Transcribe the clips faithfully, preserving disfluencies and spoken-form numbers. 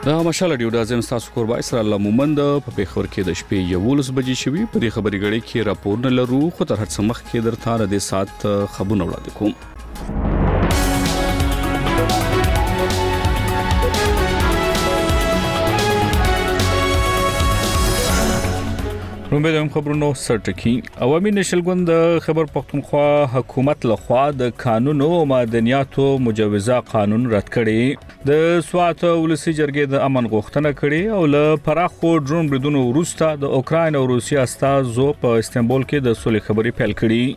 دا مشاله ډیو د ازم تاسو کور وای سره الله مومند په پیښور کې د شپې یولس بجې شوي په دې خبري غړي کې راپور نه لرو خو تر هڅه مخ کې درته د سات خبرونه وړاندې کوم. رومبه د خبرونو سرټکی عوامي نشل ګوند خبر پختونخوا حکومت لخوا د قانون او مدنیاتو مجوزه قانون رد کړي د سوات ولسی جرګې د امن غوښتنه کړي او له پراخو ډرون بریدونو وروسته د اوکراین او روسیا استازو په استانبول کې د سولې خبري پیل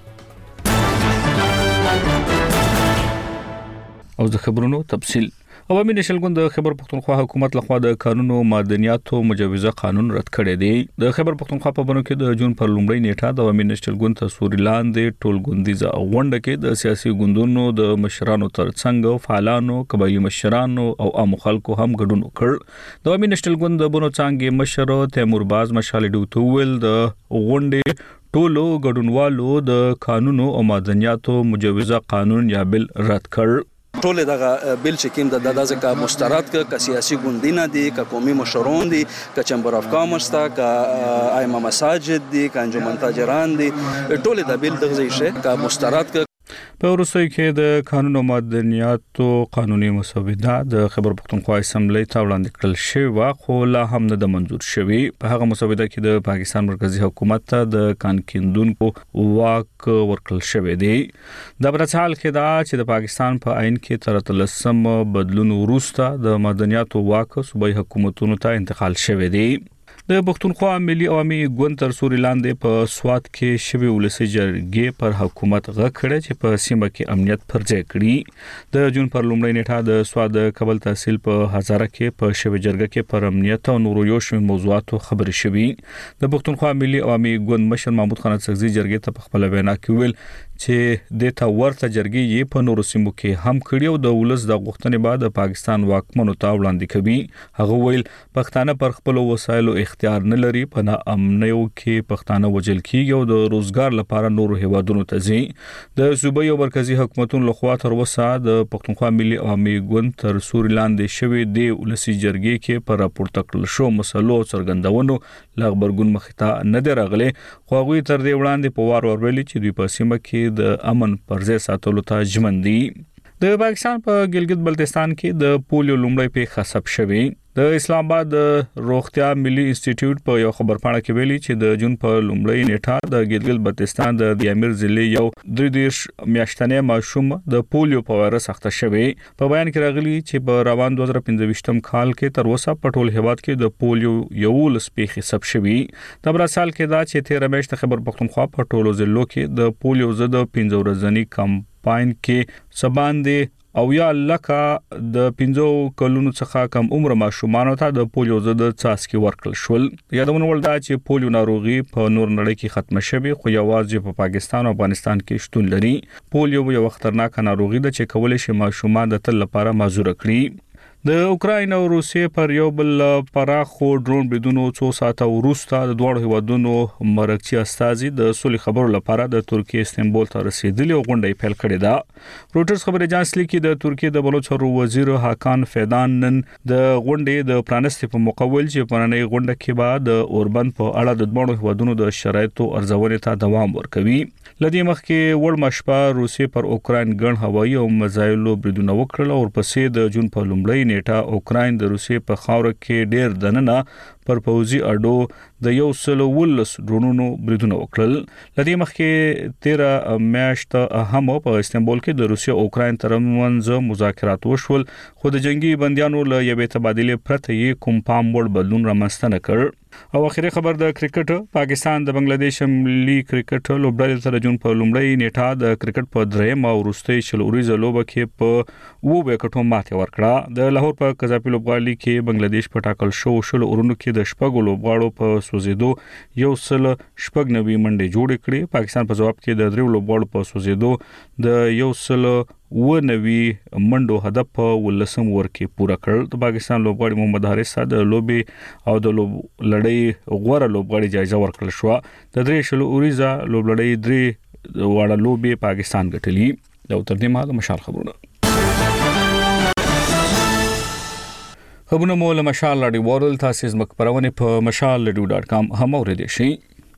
کړي. او د خبرونو تفصیل عوامي نشل ګوند خبر پختونخوا حکومت لخوا د قانون او مدنیاتو مجوزه قانون رد کړی دی. د خبر پختونخوا په بنو کې د جون پر لومړۍ نیټه د عوامي نشل ګوند تصوري لاندې ټول ګوندیزه غونډه کې د سیاسي ګوندونو د مشرانو ترڅنګ فعالانو قبایلی مشرانو او عام خلکو هم ګډون وکړ. د عوامي نشل ګوند د بنو څنګه مشر تیمور باز مشال ډوتول د غونډې ټولو ګډونوالو د قانون او مدنیاتو مجوزه قانون یا بل رد کړ. ټول دغه بل چې کوم د دغه ځکه مسترد ک سیاسي ګوندینه دي ک قومي مشرون دي ک چمبر اف کامرس تا ک ائمه مساجد دي ک انجمن تاجران دي ټول د بل دغه شي ک مسترد ک په روسي کې د قانون او مدنیاتو قانوني مسوده د خبر پختونخوا اسمبلی ته وړاندې کړل شوی خو لا هم نه د منزور شوی. په هغه مسوده کې د پاکستان مرکزی حکومت ته د کانکیندونکو واک ورکړل شوی دی. د برڅال کې دا چې د پاکستان په عین کې تر تلسم بدلون وروسته د مدنیاتو واک صوبایي حکومتونو ته انتقال شوی دی. د پښتونخوا ملي عوامي ګوند تر سوري لاندې په سوات کې شوی ولسی جرګې پر حکومت غږ کړی چې په سیمه کې امنیت پر ځای کړي. د جون پر لومړۍ نیټه د سواد کابل تحصیل په هزاره کې په شوی جرګه کې پر امنیت او نورو یو شمېر موضوعاتو خبرې شوي. د پښتونخوا ملي عوامي ګوند مشر محمود خان اڅکزي جرګې ته په خپل وینا کې ویل چې د تا ورته جرګې یې په نورو سیمو کې هم کړی او د ولس د غوښتنې بعد پاکستان واکمنو ته وړاندې کوي. هغه ویل پښتانه پر خپل وسایلو اختیار نه لري په نا امنیو کې پښتانه وجل کیږي او د روزګار لپاره نورو هیوادونو ته ځي. د صوبایي او مرکزی حکومتونو لخوا تر اوسه د پښتونخوا ملي عوامي ګوند تر سوري لاندې شوی دی ولسی جرګې کې پر راپورته کړل شو مسلو څرګندونو لغبرګون مخته نه دی راغلي خو هغه تر دې وړاندې په وار ور ویلي چې دوی په سیمه کې د امن پر ځای ساتلو ته ژمن دي. د پاکستان په ګلګت بلتستان کې د پولیو لومړی پیښه ثبت شوې. د اسلام آباد روغتیا ملي انسټیټیوټ په یو خبرپاڼه کې ویلي چې د جون په لومړۍ نیټه د ګلګت بلتستان د دیامیر ضلع یو درې دیرش میاشتنې ماشوم د پولیو په وایرس اخته شوی. په بیان کې راغلي چې په روان دوه هزار پنځه کال کې تر اوسه په ټول هیواد کې د پولیو یو لس پیښې ثبت شوي. د برسال کې دا چې تیر میاشت خبر پختونخوا په ټولو ضلعو کې د پولیو ضد پنځه ورځنی کمپاین کې سباندې او یا لکه د پنځو کلونو څخه کم عمر ماشومان ته د پولیو ضد څاڅکي ورکړل شول. یادونه ولدا چې پولیو ناروغي په نور نړۍ کې ختمه شوه خو یوازې په پاکستان او افغانستان کې شتون لري. پولیو یو خطرناک ناروغي ده چې کولای شي ماشومان د تل لپاره معذور کړي. د اوکراین او روسیې پر یو بل پراخو ډرون بریدونو څو ساعته وروسته د دوه هیوادونو مرکزی استازي د سولې خبرو لپاره د ترکیه استانبول ته رسیدلی او غونډه پیل کړې ده. روټرز خبر اژانس لیکي د ترکیه د بلوچ چارو وزیر حاکان فیدان نن د غونډې د پرانستې په مقابل چې پرانې غونډه کې بعد د اوربند په اړه د دوه هیوادونو د شرایطو ارزونې ته دوام ورکوي. لدی مخکې وړ مشپا روسیې پر اوکراین ګڼ هوایي او مزایلو بریدونه وکړل او ورپسې د جون په لومړۍ نیټه اوکراین د روسیې په خاور کې ډېر دننه پر پوزي اډو د یو سلو ولس ډرونونو بریدونه وکړل. لدی مخکې تیرا میاشت هم په استانبول کې د روسیې او اوکراین ترمنځ مذاکرات وشول خو د جنگي بنديانو له یوې تبادلې پرته یې کوم پام وړ بدلون رامنځته نه کړ. او اخیری خبر د کرکټ پاکستان د بنگلاديش ملي کرکټ لوبډلې سره جون په لومړۍ نیټه د کرکټ په دریم او وروستۍ شلوريزه لوبه کې په وو وکټو ماته ورکړه. د لاهور په قذافي لوبغالي کې بنگلاديش په ټاکل شو شل اورونو کې د شپږ لوبغاړو په سوزیدو یو سل شپږ نوي منډې جوړ کړې. پاکستان په جواب کې د درو لوبغاړو په سوزیدو د یو سل و نوي منډو هدف په ولسم ورکې پوره کړ. د پاکستان لوبغاړي محمد حارث د لوبي او د لوب لړۍ غوړه لوبغاړي جایزه ورکړل شو. د درې شلو اوریزه لوبلړۍ درې واړه لوبي پاکستان ګټلې. او تر دې مهاله مشال خبرونه خبرونه مو له مشال راډیو ورل تاسو زموږ خبرونه په مشال راډیو ډاټ کام هم اوریدئ شئ.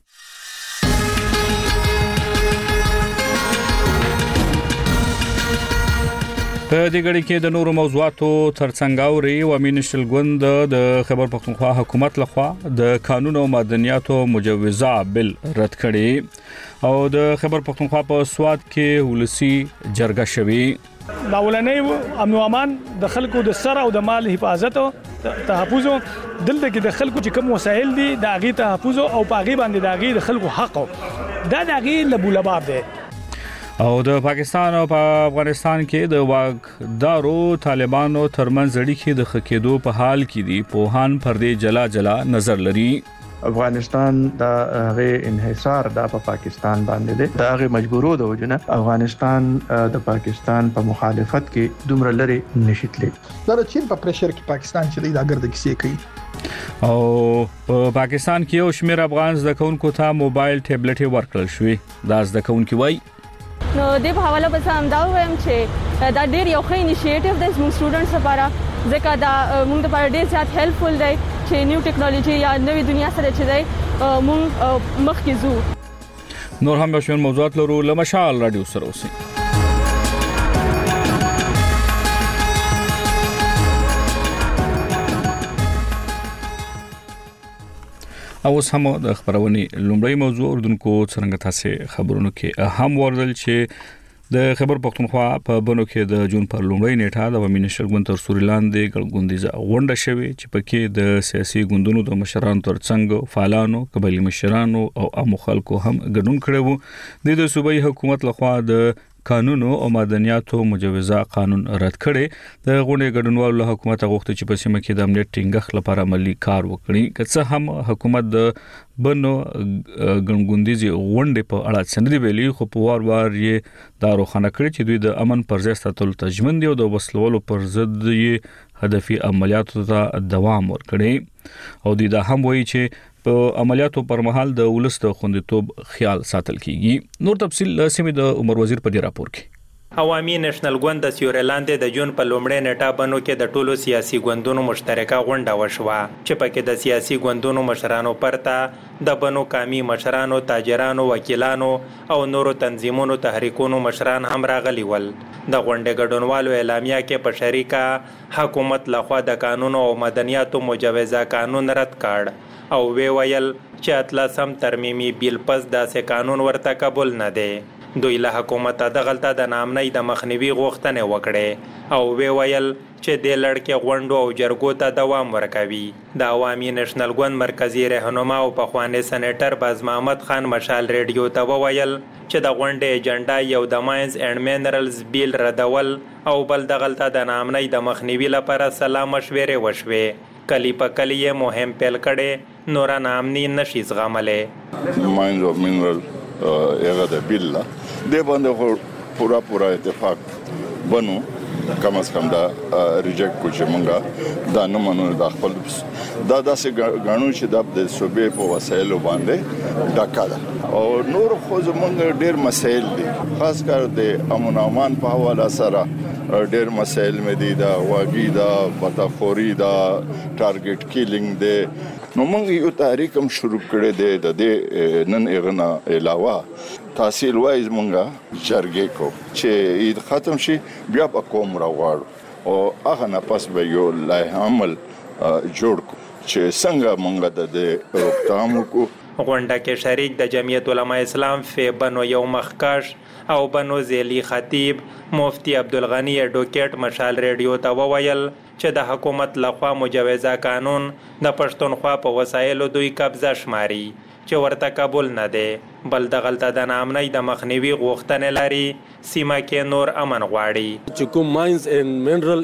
په دې غړي کې د نورو موضوعاتو ترڅنګ اوري و مینشل ګوند د خیبر پختونخوا حکومت لخوا د قانون او مدنیاتو مجوزه بل رد کړي او د خیبر پختونخوا په سواد کې ولسی جرګه شوی. دا ولنې امن او امان د خلکو د سر او د مال حفاظت تحفظ دلته کې د خلکو چې کوم وسایل دي د اغي تحفظ او پاغي باندې د اغي د خلکو حق دا د اغي لبولباب دی. او د پاکستان او په افغانستان کې د واګدارو طالبانو ترمنځ اړیکې د خکېدو په حال کې دي. پوهان پر دې جلا جلا نظر لري. افغانستان د هغه انحصار د په پاکستان باندې دی. د هغه مجبورو د وجنه افغانستان د پاکستان په مخالفت کې دومره لري نشیتلی. دا د چین په پریشر کې پاکستان چې د اگر د کیسې کوي او په پاکستان کې یو شمېر افغان زده کوونکو ته موبایل ټابلیټ ورکړل شوی. دا زده کوونکي وایي نو د په حواله به هم دا وایم چې دا ډیر یو ښه انیشیټیو دی زموږ سټوډنټس لپاره ځکه دا موږ لپاره ډیر زیات هیلپفل دی چې نیو ټیکنالوژي یا نوې دنیا سره چې دی موږ مخکې ځو. نور هم یو شمېر موضوعات لرو. له مشال راډیو سره اوسئ. اوس هم د خبرونې لومړی موضوع اردوونکو څنګه تاسو خبرونو کې هم وردل چې د خیبر پختونخوا په بنو کې د جون پر لومړی نیټه د مینشل ګوند تر سوري لاندې ګړګوندیزه غونډه شوې چې پکې د سیاسي ګوندونو د مشرانو ترڅنګ فعالانو قبایلی مشرانو او عامو خلکو هم ګډون کړی وو. د صوبایي حکومت لخوا د قانون او مدنیاتو مجوزه قانون رد کړي. د غونډې ګډونوالو له حکومت غوښتي چې په سیمه کې د امنیت ټینګښت لپاره عملی کار وکړي. که څه هم حکومت د بنو ګڼګوندیزي غونډې په اړه څنډي ویلي خو په وار وار یې دا روښانه کړي چې دوی د امن پر ځای ساتلو تجمن دي او د وسلوالو پر ضد یې هدفي عملیاتو ته دوام ورکړي. او دوی دا هم وایي چې په عملیاتو پر مهال د ولس د خوندیتوب خیال ساتل کیږي. نور تفصیل سیمه د عمر وزیر په دې راپور کې. عوامي نېشنل ګوند د سیورلاندې د جون په لومړۍ نیټه بنو کې د ټولو سیاسي ګوندونو مشترکه غونډه وشوه چې پکې د سیاسي ګوندونو مشرانو پرته د بنو قامي مشرانو، تاجرانو، وکیلانو او نورو تنظیمونو تحریکونو مشران هم راغلي ول. د غونډې ګډونوالو اعلامیه کې په شریکه حکومت لخوا د قانون او مدنیاتو مجوزه قانون رد کړ او وی ویل چې اتلسم ترمیمي بیل پس داسې قانون ورته قبول نه دی. دوی له حکومت د غلطه د نامنۍ د مخنیوي غوښتنې وکړې او وی ویل چې د لړکې غونډو او جرګو ته دوام ورکوي. د عوامي نېشنل ګوند مرکزی رهنما او پخوانی سېنیټر باز محمد خان مشال ریډیو ته وویل چې د غونډې ایجنډا یو د ماینز اینډ مینرالز بیل ردول او بل د غلطه د نامنۍ د مخنیوي لپاره سلا مشورې وشوې. کلی په کلی یې مهم پیل کړي نور نامني نشي زغملې. ماینز او مینرال هغه د بیل د باندې پورا پورا اتفاق بنو کم از کم دا ریجیکټ کو چې مونږه دا نه منو د خپل دا داسې غاڼو چې د صوبې په وسایلو باندې ډاکا ده او نور خو زمونږ ډېر مسایل دي خاص کر د امن امان په حواله سره ډېر مسایل مې دي دا واګي دا پتاخوري دا ټارګټ کیلینګ دی. نو موږ یو تحریک هم شروع کړی دی د دې نن اغنا علاوه تحصیل وایز مونږه جرګې کو چې عید ختم شي بیا په کوم راوړو او هغه نه پس به یو لایحه عمل جوړ کو چې څنګه مونږ د دې روکتام کو. غونډه کې شریک د جمعیت علماء اسلام فی بنو یو مخکش او بنو زیلی خطیب مفتی عبدالغنی اډوکیټ مشال ریډیو ته وویل چې د حکومت لخوا مجوزه قانون د پښتونخوا په وسایلو دوی قبضه شماري چې ورته قبول نه دی بل د غلطه د نامنۍ د مخنیوي غوښتنې لري. سیمه کې نور امن غواړي چې کوم ماینز اینډ منرال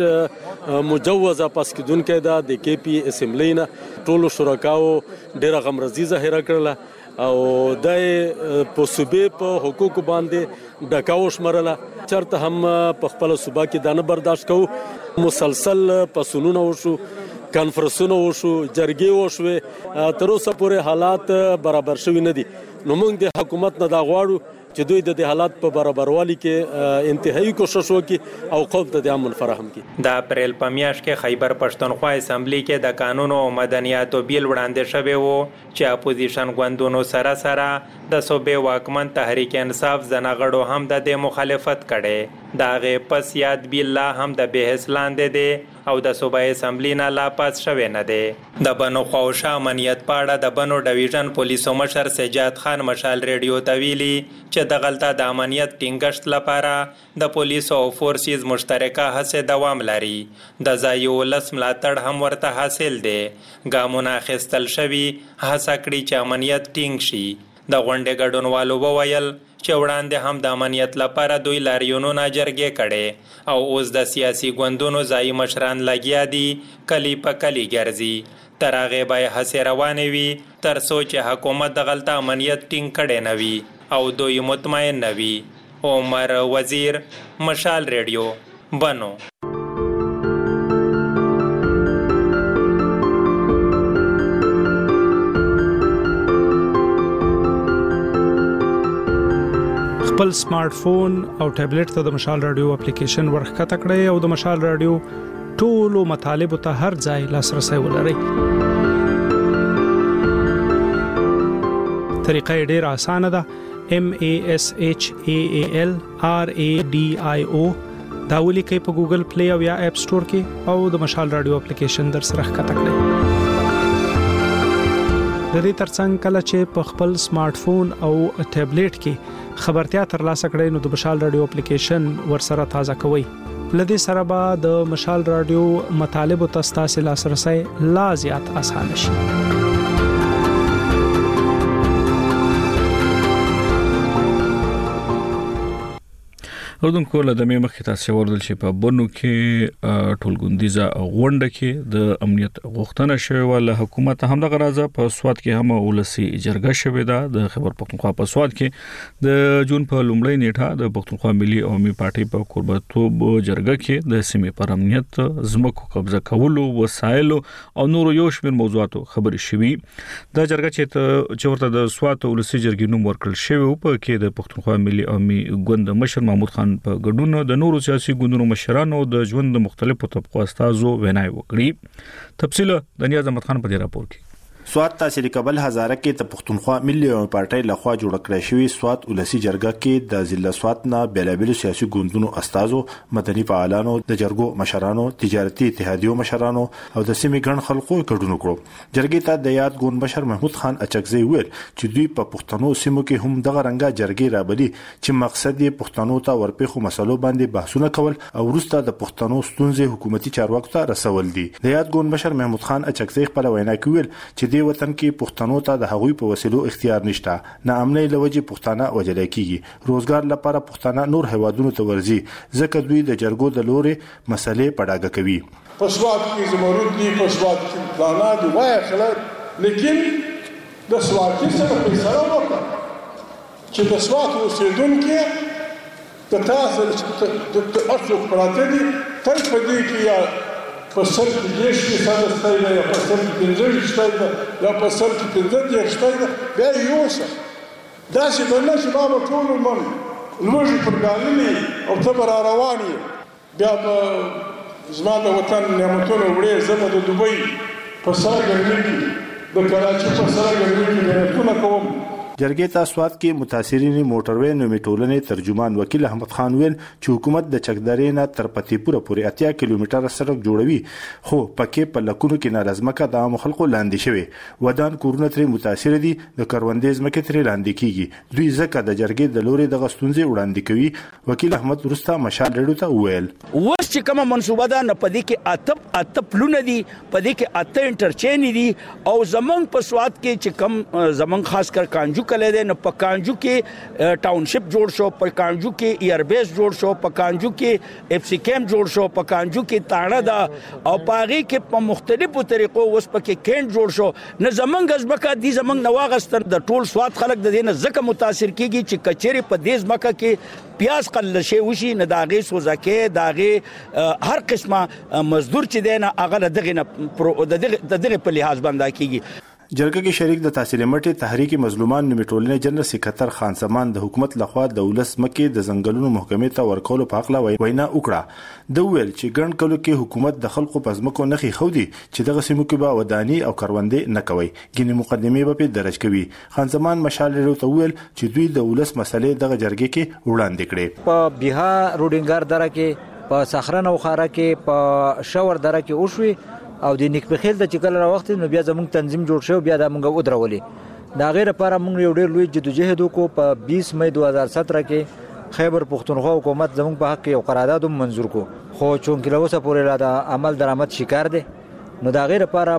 اکټ مجوزه پس کېدونکې ده د کې پی اسمبلی نه ټولو شرکاو ډېره غمرزي ظاهره کړله او د په صوبې په حقوقو باندې ډکاو شمرله. چرته هم په خپل صوبه کې دا نه برداشت کوو. مسلسل پسونونه وشو، کانفرنسونه وشو، جرګې وشوې، تر اوسه پورې حالات برابر شوي نه دي. نو موږ د حکومت نه دا غواړو چې دوی د حالات په برابروالي کې انتهایی کوشش وکړي او قوم ته د امن فراهم کړي. د اپریل په میاشت کې خیبر پښتونخوا اسمبلی کې د قانون او مدنیاتو بیل وړاندې شوی و چې اپوزیشن ګوندونو سره سره د صوبې واکمن تحریک انصاف زنغړو هم د دې مخالفت کړي. دا غي پس یاد بیل هم د بحث لاندې دی او د صوبې اسمبلی نه لا پاس شوی نه دی. د بنو خوشا امنیت پاړه د بنو ډیویژن پولیسو مشر سجاد خان مشال ریډیو ته ویلي چې د غلطه د امنیت ټینګښت لپاره د پولیسو او فورسز مشترکه هڅې دوام لري. د ځایي ولس ملاتړ هم ورته حاصل دی. ګامونه اخیستل شوي هڅه کړي چې امنیت ټینګ شي. د غونډې ګډونوالو وویل چې وړاندې هم د امنیت لپاره دوی لاریونونه جرګې کړي او اوس د سیاسي ګوندونو ځایي مشران لګیا دي کلی په کلی ګرځي. تر هغې به یې هڅې روانې وي تر څو چې حکومت د غلطه امنیت ټینګ کړی نه وي او دوی مطمئن نه وي. عمر وزیر، مشال ریډیو، بنو. خپل سمارټ فون او ټابلیټ ته د مشال رادیو اپلیکیشن ورخکته کړئ او د مشال رادیو ټولو مطالبه ته هر ځای لاسرسي ولرئ. طریقه ډیره اسانه ده. M A S H A A L R A D I O دا ولیکئ په ګوګل پلی او یا اپ سٹور کې او د مشال رادیو اپلیکیشن در سره ښکته کړئ. د دې ترڅنګ کله چې په خپل سمارټ فون او ټابلیټ کې خبرتیا ترلاسه کړئ نو د مشال رادیو اپلیکیشن ورسره تازه کوئ. لدې سره به د مشال رادیو مطالب او تاسو لاسرسي لا زیات اسانه شي. اردوونکو له دمه مخکې تاسو وردل چې په بنو کې ټولګوندیزه غونډه کې د امنیت غوښتنه شوې و له حکومت هم د غرازه په سواد کې هم ولسی جرګه شوې ده. د خبر پښتونخوا په سواد کې د جون په لومړۍ نیټه د پښتونخوا ملي عوامي پارټي په قربتوب جرګه کې د سیمې پر امنیت، زمکو قبضه کولو، وسایلو او نورو یو شمېر موضوعاتو خبرې شوې. دا جرګه چې چې ورته د سواد ولسی جرګې نوم ورکړل شوی په کې د پښتونخوا ملي عوامي ګوند مشر محمود خان په ګډون د نورو سیاسي ګوندونو مشرانو د ژوند د مختلفو طبقو استازو ویناي وکړي. تفصیل د نیاز احمد خان په دې راپور کې. سواد تحصیل کابل هزاره کې د پښتونخوا ملي عوامي پارټي لخوا جوړ کړی شوی سواد ولسی جرګه کې د ضلع سواد نه بیلابل سیاسي ګوندونو استازو، مدني فعالانو، د جرګو مشرانو، تجارتي اتحادیو مشرانو او د سیمې ګڼ خلکو ګډون وکړو. جرګې ته د یاد ګوند مشر محمود خان اچکزی ویل چې دوی په پښتنو سیمو کې هم دغه رنګه جرګې رابلي چې مقصد یې پښتنو ته ورپېخو مسلو باندې بحثونه کول او وروسته د پښتنو ستونزې حکومتي چارواکو ته رسول دي. د یاد ګوند مشر محمود خان اچکزی خپل وینا کې ویل چې د وطن کې پښتنو ته د هغوی په وسیلو اختیار نشته، نه امنۍ لوجې پښتانه وجل کیږي، روزګار لپاره پښتانه نور هیوادونو ته ورځي ځکه دوی د جرګو د لوري مسلې پډاګه کوي. په سواد کې زمرد دي، په سواد کې پلانا دي، وای خلک لیکن د سواد کې څه په سره وکړه چې د سواد اوسیدونکو د تاسو د اصل پراته دي تل په دې کې یا په سر کې دیش کې ساده ستایده یا په سر کې پنځه شتایده یا په سر کې پنځه دیش شتایده بیا یې یوسه. داسې به نه چې ما به ټول عمر لوږې پر ګاللې او ته به را روان یې، بیا به زما د وطن نعمتونه وړې، زه به د دوبۍ په سره ګرمۍ کې د کراچي په سره ګرمۍ کې محنتونه کوم. جرګې ته سواد کې متاثرین موټروي نومي ټولنې ترجمان وکیل احمد خان ویل چې حکومت د چکدارې نه تر پتی پوره پورې اتیا کیلومتره سړک جوړوي خو پکې په لکونو کې نارضمکه د عام خلکو لاندې شوی ودان کورونه ترې متاثر دي، د کروندې ځمکې ترې لاندې کیږي، دوی ځکه د جرګې د لوري دغه ستونزې وړاندې کوي. وکیل احمد ورسته مشال ریډیو ته وویل اوس چې کومه منصوبه ده نه پدې کې اته اته پلونه دي، پدې کې اته انټرچینج دي او زمنګ په سواد کې چې کم زمنګ خاص کر کانجو کله ده نو په کانجو کې ټاونشپ جوړ شو، په کانجو کې ایربیس جوړ شو، په کانجو کې اف سی کیمپ جوړ شو، په کانجو کې تاړه ده او پاغي کې په مختلفو طریقو اوس پکې کینټ جوړ شو. نه زمنګ ازبکه دي زمنګ نواغستر د ټول سواد خلک د دینه زکه متاثر کیږي چې کچېری په دې ځمکه کې پیاز قل شي وشي نه داغي سوزکه داغي هر قسمه مزدور چې دینه اغه دغه نه دغه په لحاظ باندې کیږي. جرګه کې شریک د تحصیل مټي تحریک مظلومان نومي ټولنې جنرال سکرټر خان سمان د حکومت لخوا د ولس مکه د ځنګلونو محکمې ته ورکول په حق لا وینا وکړه د ویل چې ګڼ کلو کې حکومت د خلکو پزمکو نخي خودي چې دغه سیمو کې به ودانی او کروندې نه کوي ګینه مقدمه به درج کوي. خان سمان مشال ریو ته ویل چې دوی د ولس مسلې دغه جرګه کې وړاندې کړي. په بها روډینګار دره کې په صخره نو خاره کې په شاور دره کې اوشوي او د نیک بخیل د چکل را وخت نو بیا زموږ تنظیم جوړ شو بیا د موږ ودرولې دا غیر لپاره موږ یو ډېر لوی جدوجہد وکړو. په بیس مئی دو هزار سترہ کې خیبر پختونخوا حکومت زموږ په حق یو قرارداد منظور کو خو چونکې له اوسه پورې لا د عمل درآمد شکار دي نو دا غیر لپاره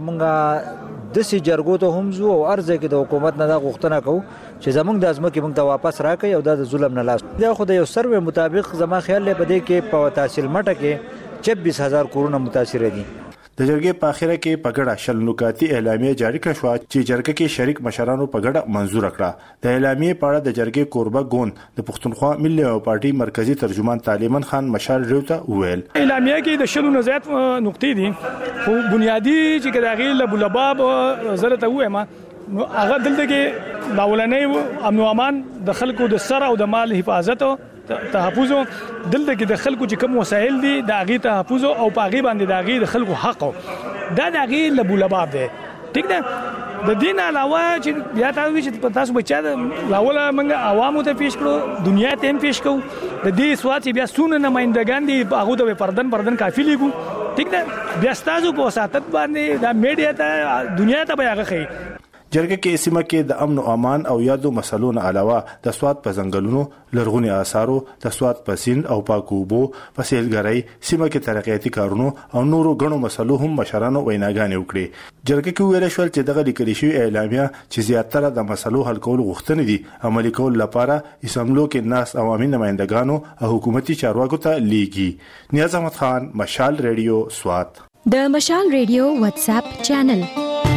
موږ د سي جرګو ته هم زو او ارزه کې د حکومت نه دا غوښتنه کوو چې زموږ د ازمکه موږ ته واپس راکړي او د ظلم نه لاس دا خو د یو سروې مطابق زما خیال له بده کې په تحصیل مټه کې چوبیس هزار کورونه متاثر دي. د جرګې په اخره کې پګړه شل نکاتی اعلامیه جاری کړه شو چې جرګه کې شریک مشرانو پګړه منزور کړه. د اعلامیه په اړه د جرګې کوربه ګوند د پښتونخوا ملي او پارټي مرکزی ترجمان طالبان خان مشال ریو ته وویل اعلامیه کې د شلو نه زیات نقطې دي خو بنیادی چې کداغي لبلباب زره ته وایم نو هغه دلته کې داولنې امن او امان د خلکو د سر او د مال حفاظت تحفظ دلته کې د خلکو چې کوم وسایل دي د اغي تحفظ او پاغي باندې د اغي د خلکو حق دا د اغي لبولباب دی ټیک ده. د دین علاوه چې بیا تاسو چې تاسو بچا لاوله موږ عوامو ته پیش کړو دنیا ته هم پیش کوو د دې سوات بیا سونه نمائندگان دي هغه د پردن پردن کافی لیګو ټیک ده. بیا تاسو په وساتت باندې د میډیا ته دنیا ته بیا غخي جرګه کې سیمه کې د امن او امان او یادو مسلو نه علاوه د سواد په ځنګلونو لرغونی آثارو د سواد په سیند او پاکوبو په سیلګرۍ سیمه کې ترقیاتي کارونو او نورو غنو مسلو هم مشرانو ویناګانې وکړي. جرګه کې ویل شو چې دغه لیکل شوی اعلامیه چې زیاتره د مسلو حل کول غوښتنې دي عملي کول لپاره اسمبلو کې ناس عوامي نمائندګانو او حکومتي چارواکو ته لیږي. نیاز احمد خان مشال ریډیو سوات. د مشال ریډیو واتس اپ چینل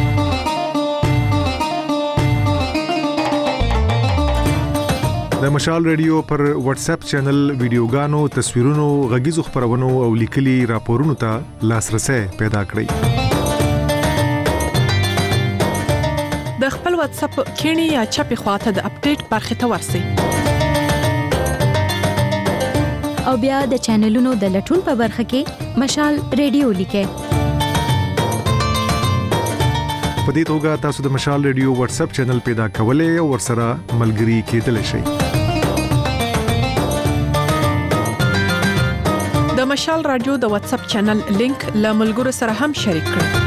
د مشال ریډیو پر واتس اپ چینل ویډیوګانو تصویرونو غږیزو خبرونو او لیکلي راپورونو ته لاسرسي پیدا کړئ. د خپل واتس اپ کینی یا چپی خواته د اپډیټ برخه ته ورسئ او بیا د چینلونو د لټون په برخه کې مشال ریډیو لیکئ. په دې توګه تاسو د مشال ریډیو واتس اپ چینل پیدا کولای او ورسره ملګري کېدلی شئ. د مشال رادیو د واتس اپ چینل لینک له ملګرو سره هم شریک کړئ.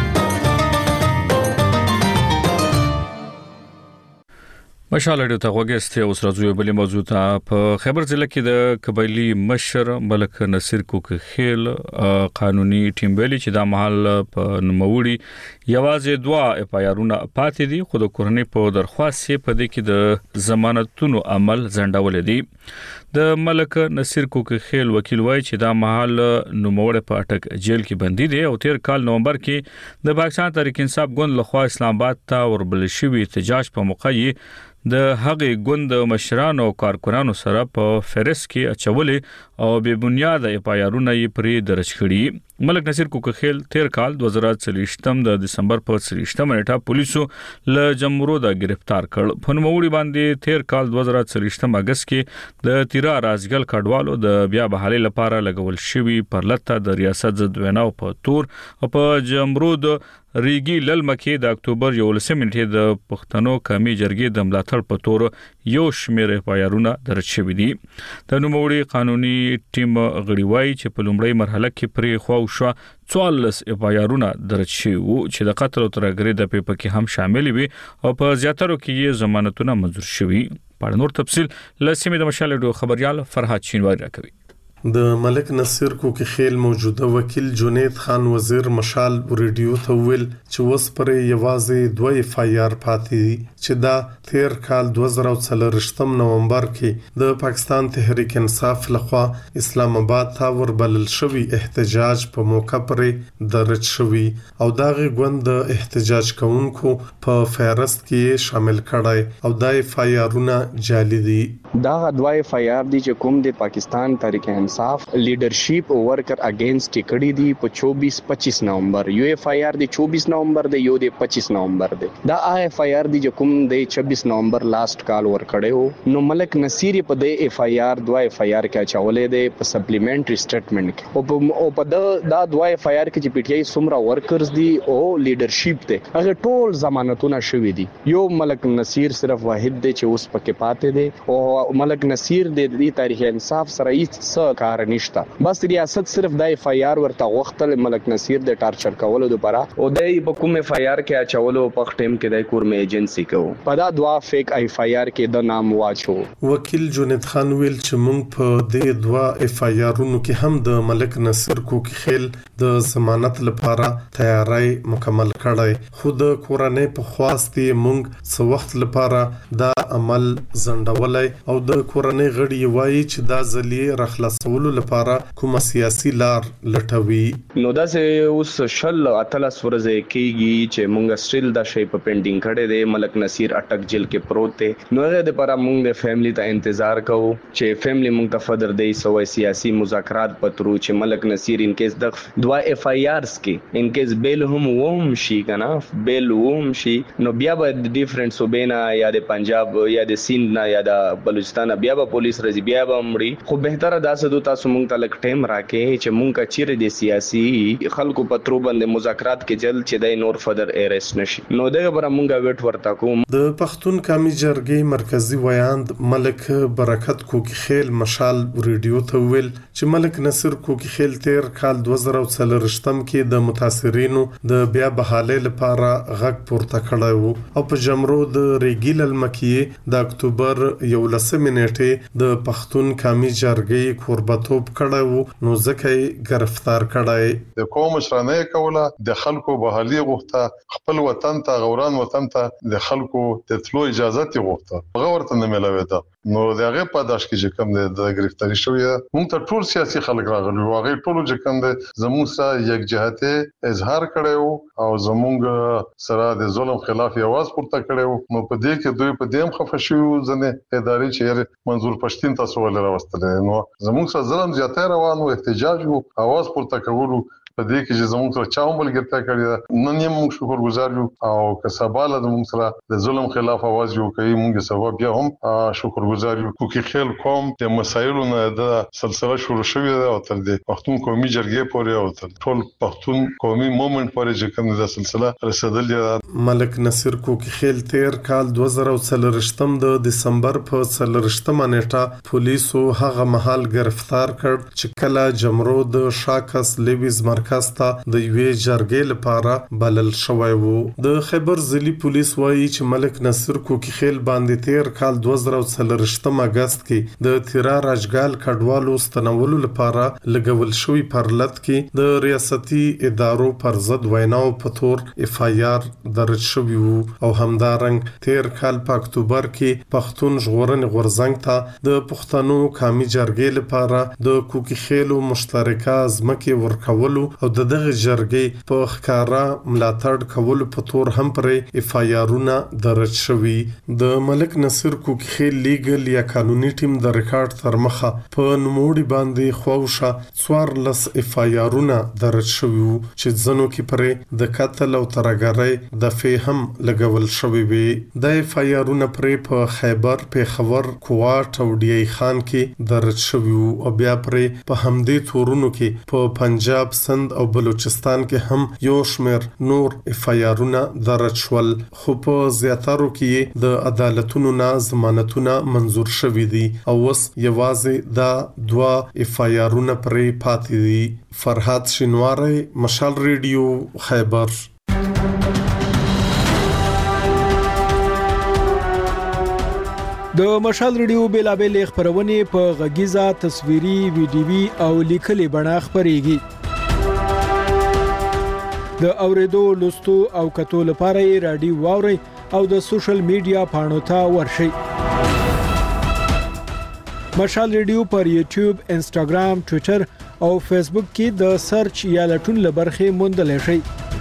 مشال رادیو ته وګورئ اوس راځو یو بل موضوع ته. په خیبر ضلع کې د قبایلی مشر ملک نصیر کوکخیل قانوني ټیم ویلي چې دا محل په نوموړي یوازې دوا اف آی آرونه پاتې دي خو د کورنۍ په درخواست په دې کې د ضمانتونو عمل ځنډول دي. د ملک نصیر کوکخیل وکیل وایي چې دا محل نوموړي په اٹک جیل کې بندي دي او تیر کال نومبر کې د پاکستان تحریک انصاف ګوند لخوا اسلام آباد ته وربل شوی احتجاج په موقع د هغې ګوند مشرانو او کارکونانو سره په فهرست کې اچولې او بې بنیاده اف آی آرونه یې پرې درج کړي. ملک نصیر کوکخیل تیر کال دوه زره څلوېښتم د دسمبر په څلوېښتمه نیټه پولیسو له جمهوریت گرفتار کړ. په نوموړي باندې تیر کال دوه زره څلوېښتم اگست کې د تیرا رازګل کډوالو د بیا بحالي لپاره لګول شوی پرلطه د ریاست ضد ویناو په تور او په جمهوریت ریګي للمکه د اکتوبر یولسمه نیټه د پښتنو قومي جرګې د ملاتړ په تور یو شمېر اف آی آرونه درج شوي دي. د نوموړي قانوني ټیم غړي وایي چې په لومړۍ مرحله کې پرې خو شو څوارلس اف آی آرونه درج شوي چې د قتل او ترهګرۍ د پیپه کې هم شامل وي او په زیاترو کې یې ضمانتونه منظور شوي. په نور تفصیل لسمه د مشال ډیو خبريال فرحات شینواری راکوي. د ملک نصیر کوکخیل موجوده وکیل جنید خان وزیر مشال ریډیو ته ویل چې وس پر یوازې دوه اف آی آر پاتې دي چې دا تیر کال دوه زره څلوېښتم نومبر کې د پاکستان تحریک انصاف لخوا اسلام آباد ته وربلل شوی احتجاج په موقع پر درج شوی او داغه ګوند د احتجاج کوونکو په فهرست کې شامل کړای او د اف آی آرونه جعلي دي. دا دوه اف آی آر دي چې کوم د پاکستان تحریک انصاف لیډرشپ ورکر اگینست کړي دي په چوبیس پچیس نومبر یو اف آی آر دی چوبیس نومبر دی یو دی پچیس نومبر دی دا آی اف آی آر دی کوم دی چھبیس نومبر لاست کال ور کړو نو ملک نصیر په د اف آی آر دوا اف آی آر کې چولې دی په سپلیمنټری سټیټمنټ کې او په دا دوا اف آی آر کې چې پی ټی آی سمرا ورکرز دی او لیډرشپ دی هغه ټول ضمانتونه شوې دي یو ملک نصیر صرف واحد دی چې اوس پکې پاتې دی او ملک نصیر د دې تاریخ انصاف سره هیڅ کار نشته بس ریاست صرف د اف آی آر ورته وختل ملک نصیر د ټارچر کولو لپاره او د په کوم اف آی آر کې اچولو په ټیم کې د کورم ایجنسی کو په دا دوا فیک اف آی آر کې د نام واچو وکیل جنید خان ویل چې موږ په دې دوا اف آی آرونو کې هم د ملک نصیر کوکی خیل د ضمانت لپاره تیاری مکمل کړی خو د کورنۍ په خواستې موږ څو وخت لپاره دا عمل زندولای او د کورنۍ غړي وایي چې دا ځلې رخلاصولو لپاره کومه سیاسي لار لټوي نو دا سه اوس شل اتلس ورځې کېږي چې مونږ سټیل دا شی په پینډینګ کړي دی ملک نصیر اٹک جیل کې پروت دی نو هغه د لپاره مونږ د فیملی ته انتظار کوو چې فیملی مونږ ته فدر دی سوې سیاسي مذاکرات پترو چې ملک نصیر ان کیس د دوا اف آی آرز کې ان کیس بیل هم ووم شي کنه بیل ووم شي نو بیا به ډیفرنٹ صوبینا یا د پنجاب یا د سیند نه یا د بلوچستان بیا به پولیس رضی بیا به مړي خو بهتره دا سدو تاسو مونږ ته لک ټیم راکې چې مونږ کا چیرې د سیاسي خلکو پترو باندې مذاکرات کې جل چې د نور فدر ایرست نشي نو دغه بر مونږه ویټ ورتا کوم د پښتون قومي جرګې مرکزی ویاند ملک برکت کوکی خیل مشال ریډیو ته ویل چې ملک نصیر کوکی خیل تیر کال دوه زره څلورشتم کې د متاثرینو د بیا بحالۍ لپاره غږ پورته کړی وو او په جمرو د ریګیل المکیه د اکتوبر یولسمې نیټې د پښتون قومي جرګې کوربتوب کړی وو نو ځکه یې گرفتار کړی د کوم شرانه کوله د خلکو بحالي غوښته خپل وطن ته غوران وطن ته د خلکو د تلو اجازه تی غوښته هغه ورته نه ملوي دا نو دغه په داش کې چې کوم د گرفتاری شوی مونږ ته ټول سیاسي خلک راغلي او هغه ټول چې کوم د زموږ سره یک جهته اظهار کړو او زموږ سره د ظلم خلاف आवाज پورته کړو نو په دې کې دوی په دې هم خفه شو ځنه ادارې چې منظور پښتين تاسو ول راوستل نو زموږ سره ظلم زیاته روان او احتجاج او आवाज پورته کولو په دې کې چې زموږ سره چاوم بلګرته کړی نن یې موږ شکر گزار یو او کسباله د موږ سره د ظلم خلاف आवाज یو کوي موږ سبب بیا هم شکر گزار یو کوکي خیل کوم د مسایلو نه د سلسله شروع شوې ده او تر دې پښتون قومي جرګې پورې او تر ټول پښتون قومي موومېنټ پورې چې کوم د سلسله رسیدلې ملک نصیر کوکي خیل تیر کال دوه زره څلورشتم د دسمبر په څلورشتمه نیټه پولیسو هغه مهال گرفتار کړ چې کله جمرو د شاکس لیویز مرکز ته د یوې جرګې لپاره بلل شوی وو د خیبر ضلعي پولیس وایي چې ملک نصیر کوکی خیل باندې تیر کال دوه زره څلورشتم اگست کې د تیرا راجګال کډوالو ستنولو لپاره لګول شوی پرلط کې د ریاستي ادارو پر ضد ویناو په تور اف آی آر درج شوی وو او همدارنګ تیر کال په اکتوبر کې پښتون ژغورنې غورځنګ ته د پښتنو قومي جرګې لپاره د کوکی خیلو مشترکه ځمکې ورکولو او د دغه جرګې په ښکارا ملاتړ کول په تور هم پرې اف آی آرونه درج شوی د ملک نصیر کوکی خیل لیګل یا قانوني ټیم د ریکارډ تر مخه په نوموړي باندې خوښه څوارلس اف آی آرونه درج شوی چې ځنو کې پرې د قتل او ترګرۍ د فهم لګول شوی وي د اف آی آرونه پرې په خیبر پیښور کوټ او ډی ای خان کې درج شوی او بیا پرې په همدې تورونو کې په پنجاب سند او بلوچستان کې هم یو شمیر نور اف آی آرونه درج شول خو په زیاترو کې د عدالتونو نه ضمانتونه منزور شوي دي او اوس یوازې دا دوا اف آی آرونه پرې پاتې دي فرحات شینواری مشال ریډیو خیبر د مشال ریډیو بیلابل خبرونه په غږیزه تصویري ویډیوي او لیکلي بڼه خبريږي د اوریدو لوستو او کتو لپاره رادیو واوري او د سوشل میډیا پاڼو ته ورشي مشال ریډیو پر یوټیوب انسټاګرام ټوئیټر او فیسبوک کې د سرچ یا لټون لبرخه موندل شي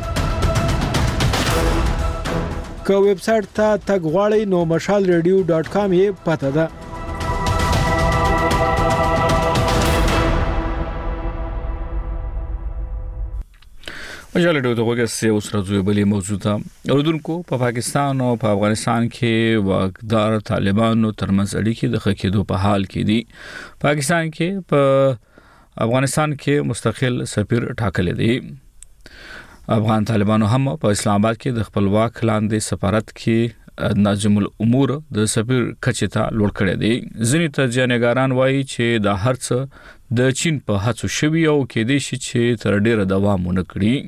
که ویب سټ ته تګ غواړئ نو مشال ریډیو ډاٹ کام یې پته ده مجال ډیو ته وګورئ اوس راځو بلې موضوع ته اردوونکو په پاکستان او په افغانستان کې واقدار طالبانو ترمنځ اړیکې د خکېدو په حال کې دي. پاکستان کې په افغانستان کې مستقل سفیر ټاکل دي. افغان طالبانو هم په اسلام آباد کې د خپلواک لاندې سفارت کې ناظم الامور د سفیر کچتا لوړ کړی دی. ځینې تجزیه‌نګاران وایي چې دا هرڅه د چین په هڅو شوی او کې دي چې تر ډیره دوام ونه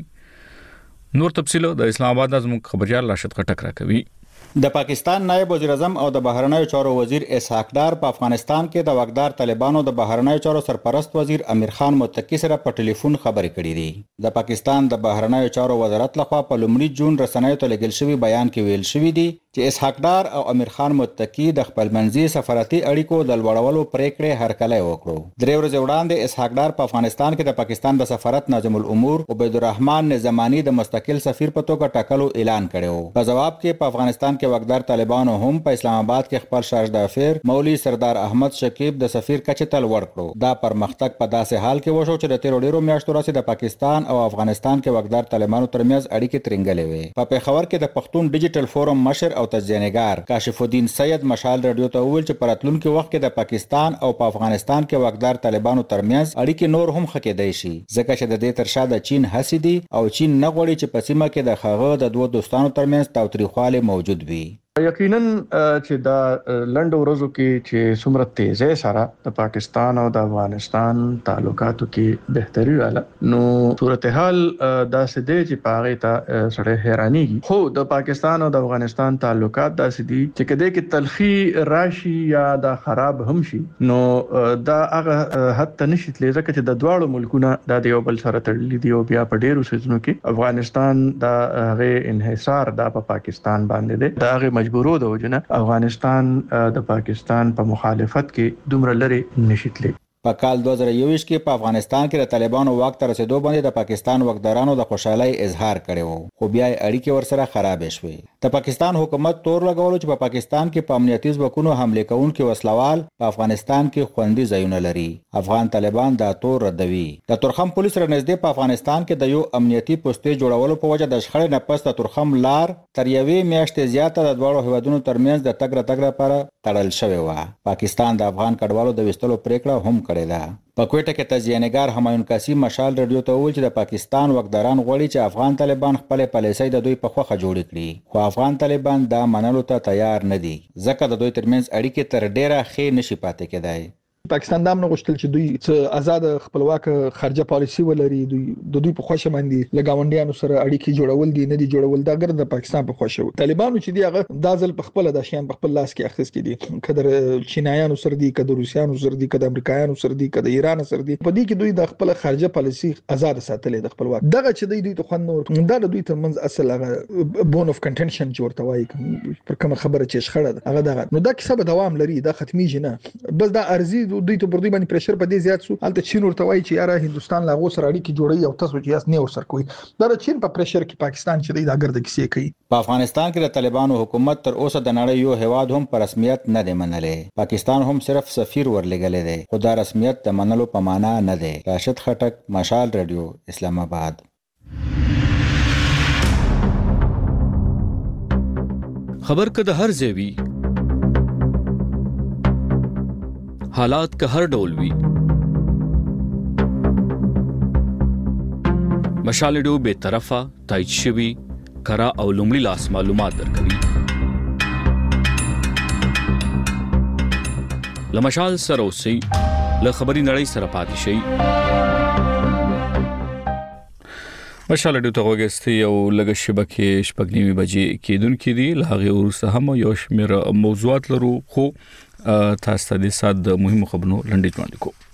کړي. نور تفصیل د اسلام آباد زموږ خبريال راشد خټک راکوي. د پاکستان نائب وزیر اعظم او د بهرنیو چارو وزیر اسحاق ډار په افغانستان کې د واقدار طالبانو د بهرنیو چارو سرپرست وزیر امیر خان متقی سره په ټلیفون خبرې کړې دي. د پاکستان د بهرنیو چارو وزارت لخوا په لومړي جون رسنیو ته لګل شوی بیان کې ویل شوی دی چې اسحاق ډار او امیر خان متقی د خپل منځي سفارتي اړیکو د لوړولو پریکړې هرکلی وکړو. درې ورځې وړاندې اسحاق ډار په افغانستان کې د پاکستان د سفارت ناظم الامور عبید الرحمن نظامانی د مستقل سفیر په توګه ټاکلو اعلان کړو. په جواب کې په افغانستان کې واقدار طالبانو هم په اسلام آباد کې خپل شارج د افیر مولوی سردار احمد شکیب د سفیر کچې تل ورکړو. دا پرمختګ په داسې حال کې وشو چې د تیر ډیرو میاشتو راځي د پاکستان او افغانستان کې واقدار طالبانو ترمنځ اړیکې ترنګلې وې. په پیښور کې د پښتون ډیجیټل فورم مشر او تجزیه‌نګار کاشف الدین سید مشال رادیو ته وویل چې په راتلونکي وخت کې د پاکستان او په افغانستان کې واقدار طالبانو ترمنځ اړیکې نور هم ښه کېدای شي ځکه چې د دې ترشا د چین هڅې دي او چین نه غواړي چې په سیمه کې د هغه د دوه دوستانو ترمنځ تاوتریخوالی موجود وي. یقینا چې دا لنډ ورځو کې چې څومره تیزه سره د پاکستان او د افغانستان تعلقاتو کې بهتري رااله نو صورتحال دا سده چې پاره ته سره حیرانيږي. خو د پاکستان او د افغانستان تعلقات دا سدي چې کده کې تلخي راشي یا دا خراب هم شي نو دا هغه حتی نشي تللی ځکه چې د دواړو ملکونو د یو بل سره تړلي دي او بیا په ډیرو سيزونو کې افغانستان دا هغه انحصار د پا پاکستان باندې دی. دا هغه مجبورو د وجنه افغانستان د پاکستان په مخالفت کې دومره لري نشیتلی. په کال دوه زره یوویشت کې په افغانستان کې د طالبانو واک ته رسیدو باندې د پاکستان واکدارانو د خوشحالۍ اظهار کړي وو خو بیا اړیکې ورسره خراب شوې. د پاکستان حکومت تور لګولو چې په پا پاکستان کې په امنیتي ځواکونو حمله کوونکي وسلوال په افغانستان کې خوندي ځایونه لري. افغان طالبان دا تور ردوي. د تورخم پولیس سره نږدې په افغانستان کې د یو امنیتي پوسټې جوړولو په وجه د شخړې نه پس د تورخم لار تر یوې میاشتې زیاته د دواړو هیوادونو ترمنځ د تګ راتګ لپاره تړل شوې و. پاکستان د افغان کډوالو د وستلو پریکړه هم کړې ده. په کوټه کې تجزیه‌نګار همایون قاسم مشال رادیو ته وویل چې د پاکستان واکداران غواړي چې افغان طالبان خپل پالیسۍ د دوی په خوخه جوړ کړي خو افغان طالبان دا منلو ته تیار نه دي ځکه د دوی ترمنځ اړیکې تر ډیره ښې نشي پاتې کېدای. پاکستان دا نه غوښتل چې دوی څه آزاد خپلواک خارجه پالیسي ولري. دوی د دوی په خوښه باندې لګاونډیانو سره اړیکې جوړول دي نه دي جوړول دا ګر د پاکستان په خوښه وو. طالبانو چې دی هغه د ځل په خپل د شیان په خپل لاس کې اخیس کې دي کډر چینایانو سره دي کډر روسیانو سره دي کډر امریکایانو سره دي کډر ایران سره دي په دې کې دوی د خپل خارجه پالیسي آزاد ساتلې د خپلواک دغه چې دوی دوی ته خوند نور دا د دوی ترمنځ اصل هغه بون اف کنټنشن جوړ توای پر کوم خبره چې شخړه هغه دغه نو دا کیسه به دوام لري دا ختميږي نه بس دا ارزي دوی ته پر دوی باندې پرشر په دې زیات سو البته چین ورته وایي چې یاره هندستان لاغو سره اړیکې جوړي او تاسو چې یاس نه ورسره کوي دا د چین په پرشر کې پاکستان چې دا ګرځي کیسې کوي. په افغانستان کې د طالبانو حکومت تر اوسه د نړۍ یو هواد هم په رسمیت نه دی منلې. پاکستان هم صرف سفیر ورلګلې دی خو دا رسمیت د منلو په معنا نه دی. راشد خټک مشال رادیو اسلام آباد. خبر که د هر ځای حالات که هر ډول وي مشال رادیو به طرفه تایید شوی کرا او لومړی لاس معلومات درکوي. لمشال سره اوسئ له خبري نړۍ سره پاتې شئ. مشال رادیو ته وګورئ او لږ شبکې شپږنیمې بجې کېدونکې دي له هغې وروسته هم یو شمېر موضوعات لرو خو تاسو ته د سات د مهمو خبرونو لنډیز وړاندې کوو.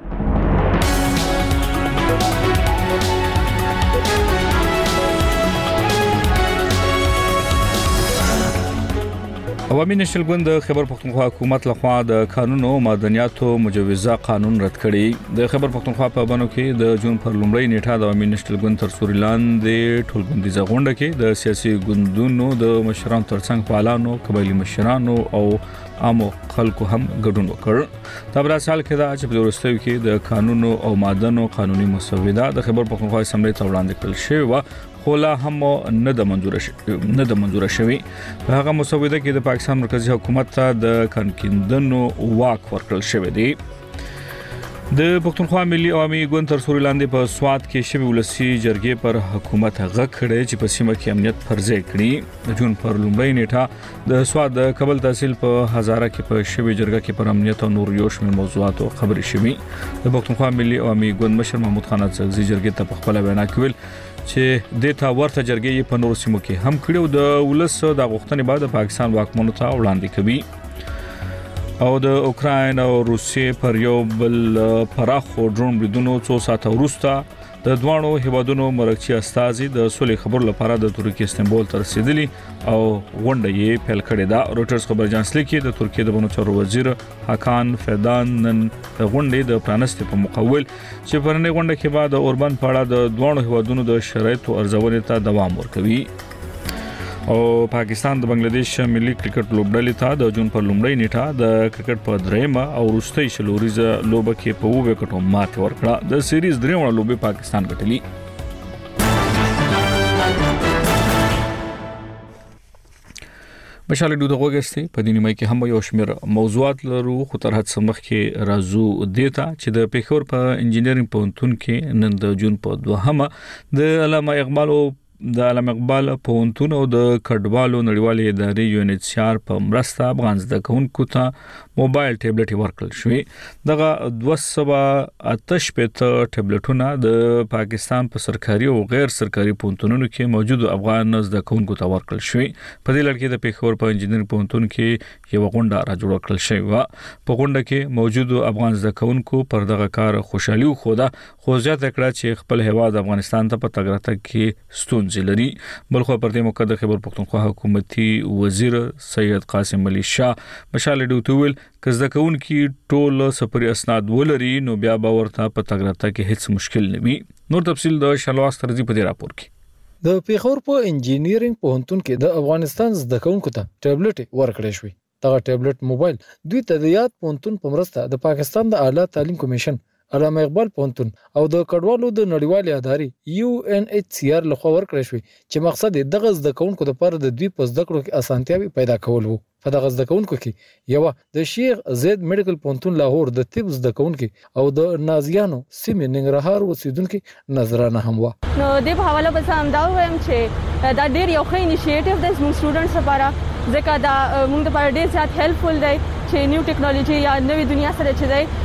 عوامي نېشنل ګوند د خیبر پښتونخوا حکومت لخوا د قانون او مدنیاتو مجوزه قانون رد کړی. د خیبر پښتونخوا په بانو کې د جون پر لومړی نیټه د عوامي نېشنل ګوند تر سوري لاندې ټولګوندیزه غونډه کې د سیاسي ګوندونو د مشرانو ترڅنګ فعالانو قبایلی مشرانو او عامو خلکو هم ګډون وکړ دا بل سال کې دا چې په ورستیو کې د قانونو او مادنو قانوني مسوده د خبر پښتونخوا اسمبلی ته وړاندې کړل شوی خو لا هم نه د منزور نه د منزور شوی په هغه مسوده کې د پاکستان مرکزی حکومت ته د کنکندنو واک ورکړل شوی دی د پښتونخوا ملي عوامي ګوند تر سوري لاندې په سواد کې شوی ولسی جرګې پر حکومت غږ کړي چې په سیمه کې امنیت فرض کړي د جون پر لومړی نیټه د سواد د قبل تحصیل په هزاره کې په شوی جرګه کې پر امنیت او نور یو شمېر موضوعاتو خبرې شوي د پښتونخوا ملي عوامي ګوند مشر محمود خان اڅکزي جرګې ته په خپل وینا کې ویل چې د تا ورته جرګې په نور سیمو کې هم کړو د ولس د غوښتنې بعد پاکستان واکمنو ته وړاندې کوي او د اوکراین او روسیې پر یو بل پراخ ډرون بریدونو څو ساعته وروسته د دوانو هیوادونو مرکزی استازي د سولې خبر لپاره د ترکیه استنبول ته رسیدلی او غونډه یې پیل کړې ده روټرز خبر اژانس لیکي د ترکیه د بنو چارو وزیر حکان فدان نن د غونډې د پرانست په مقابل چې پرنې غونډه کې بعد اوربان پاړه د دوانو هیوادونو د شرایطو ارزونې ته دوام ورکوي او پاکستان د بنگلاديش ملي کرکټ لوبډلې ته د جون پر لومړی نیټه د کرکټ په دریمه او وروستۍ شلوریزه لوبه کې په وو وکټو ماته ورکړه د سیریز دریمه لوبه پاکستان ګټلې مشال دوه غوګستي په دې نیمه کې هم یو شمېر موضوعات لرو خو تر هڅه مخ کې رازو دیتا چې د پیښور په انجینرینګ پوهنتون کې نن د جون په دوهمه د علامه اقبال او د علامه اقبال پوهنتون او د کډوالو نړیوالې ادارې یو ان ایچ سی آر په مرسته افغان زده کوونکو ته موبایل ټابلیټ ورکړل شوی دغه دوه سوه اته شپېته ټابلیټونه د پاکستان په سرکاري او غیر سرکاري پوهنتونونو کې موجود افغان زده کوونکو ته ورکړل شوی په دې لړ کې د پیښور په انجینرینګ پوهنتون کې یو غونډه راجوړ کړل شوی و په غونډه کې موجود افغان زده کوونکو پر دغه کار خوشحالي خوده خو زیاته کړه چې خپل هیواد افغانستان ته په تګ راتګ کې ستونزې لري بلخو پر دې موقع د خبر پښتونخوا حکومتي وزیر سید قاسم علي شاه مشال ډوتویل که زده کوونکي ټول سفري اسناد ولري نو بیا به ورته په تګ راتګ کې هیڅ مشکل نه وي نور تفصیل د شلواس ترځي په دې راپور کې د پیښور په انجینرینګ پوهنتون کې د افغانستان زده کوونکو ته ټابلیټ ورکړل شوی دغه ټابلیټ موبایل دوی ته د یاد پوهنتون په مرسته د پاکستان د اعلی تعلیم کمیشن علامه اقبال پوهنتون او د کډوالو د نړیوالې ادارې یو ان ایچ سی آر لخوا ورکړل شوی چې مقصد یې دغه زده کوونکو لپاره د دوی په زده کړو کې اسانتیاوي پیدا کول وو په دغه زده کوونکو کې یو د شیخ زید میډیکل پوهنتون لاهور د طب زده کوونکو او د نازیانو سیمې ننګرهار اوسیدونکو نظرانه هم و نو د په حواله به هم دا وایم چې دا ډیر یو ښه انیشیټیو دی زموږ سټوډنټس لپاره ځکه دا موږ لپاره ډیر زیات هیلپفل دی چې نیو ټیکنالوژي یا نوې دنیا سره چې دی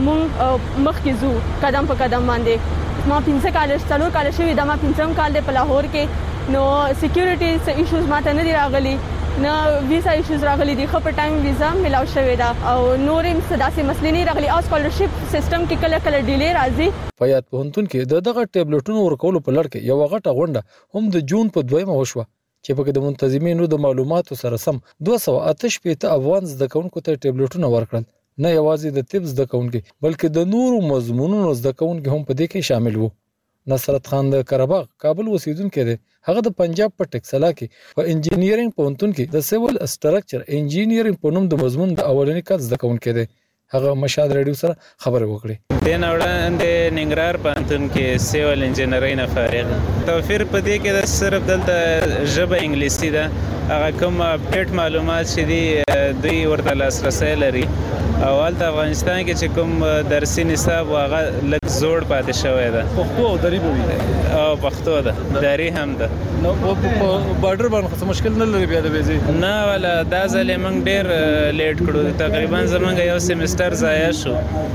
موږ مخکې ځو قدم په قدم باندې ما پنځه کال څلور کال شوي دا ما پنځم کال دی په لاهور کې نو سکیورټي ایشوز ماته نه دي راغلي نه ویزا ایشوز راغلي دي خو په ټایم ویزا ملاو شوی دا او نور هم داسې مسلې نه راغلي او سکالرشپ سیستم کې کله کله ډیلی راځي په یاد پوهنتون کې د دغه ټابلیټونو ورکولو په لړ کې یو غټه غونډه هم د جون په دویمه وشوه چې په کې د منتظمینو د معلوماتو سره سم دوه سوه اته شپېته افغان زده کوونکو ته ټابلیټونه ورکړل نه یوازې د طب زده کوونکو بلکې د نورو مضمونونو زده کوونکو هم په دې کې شامل وو نصرت خان د کرباغ کابل اوسیدونکو دی هغه د پنجاب په ټکسلا کې په انجینیرینګ پوهنتون کې د سیول سټرکچر انجینیرینګ په نوم د مضمون د اولنی کال زده کوونکو دی هغه مشاد رادیو سره خبرې وکړې د نوړاندې ننګرهار پوهنتون کې سیول انجینری نه فارغ توفیر په دې کې د صرف دلته ژبه انګلیسي ده هغه کوم اپډیټ معلومات چې دي دوی ورته لاسرسي لري او هلته افغانستان کې چې کوم درسي نصاب هغه لږ زوړ پاتې شوی ده پښتو او دری به او پښتو ده دری هم ده نو په بارډر باندې مشکل نه لري بیا د ویزې نه ولا دا ځلې موږ ډېر لیټ کړو تقریبا زمونږ یو سیمستر ضایع شو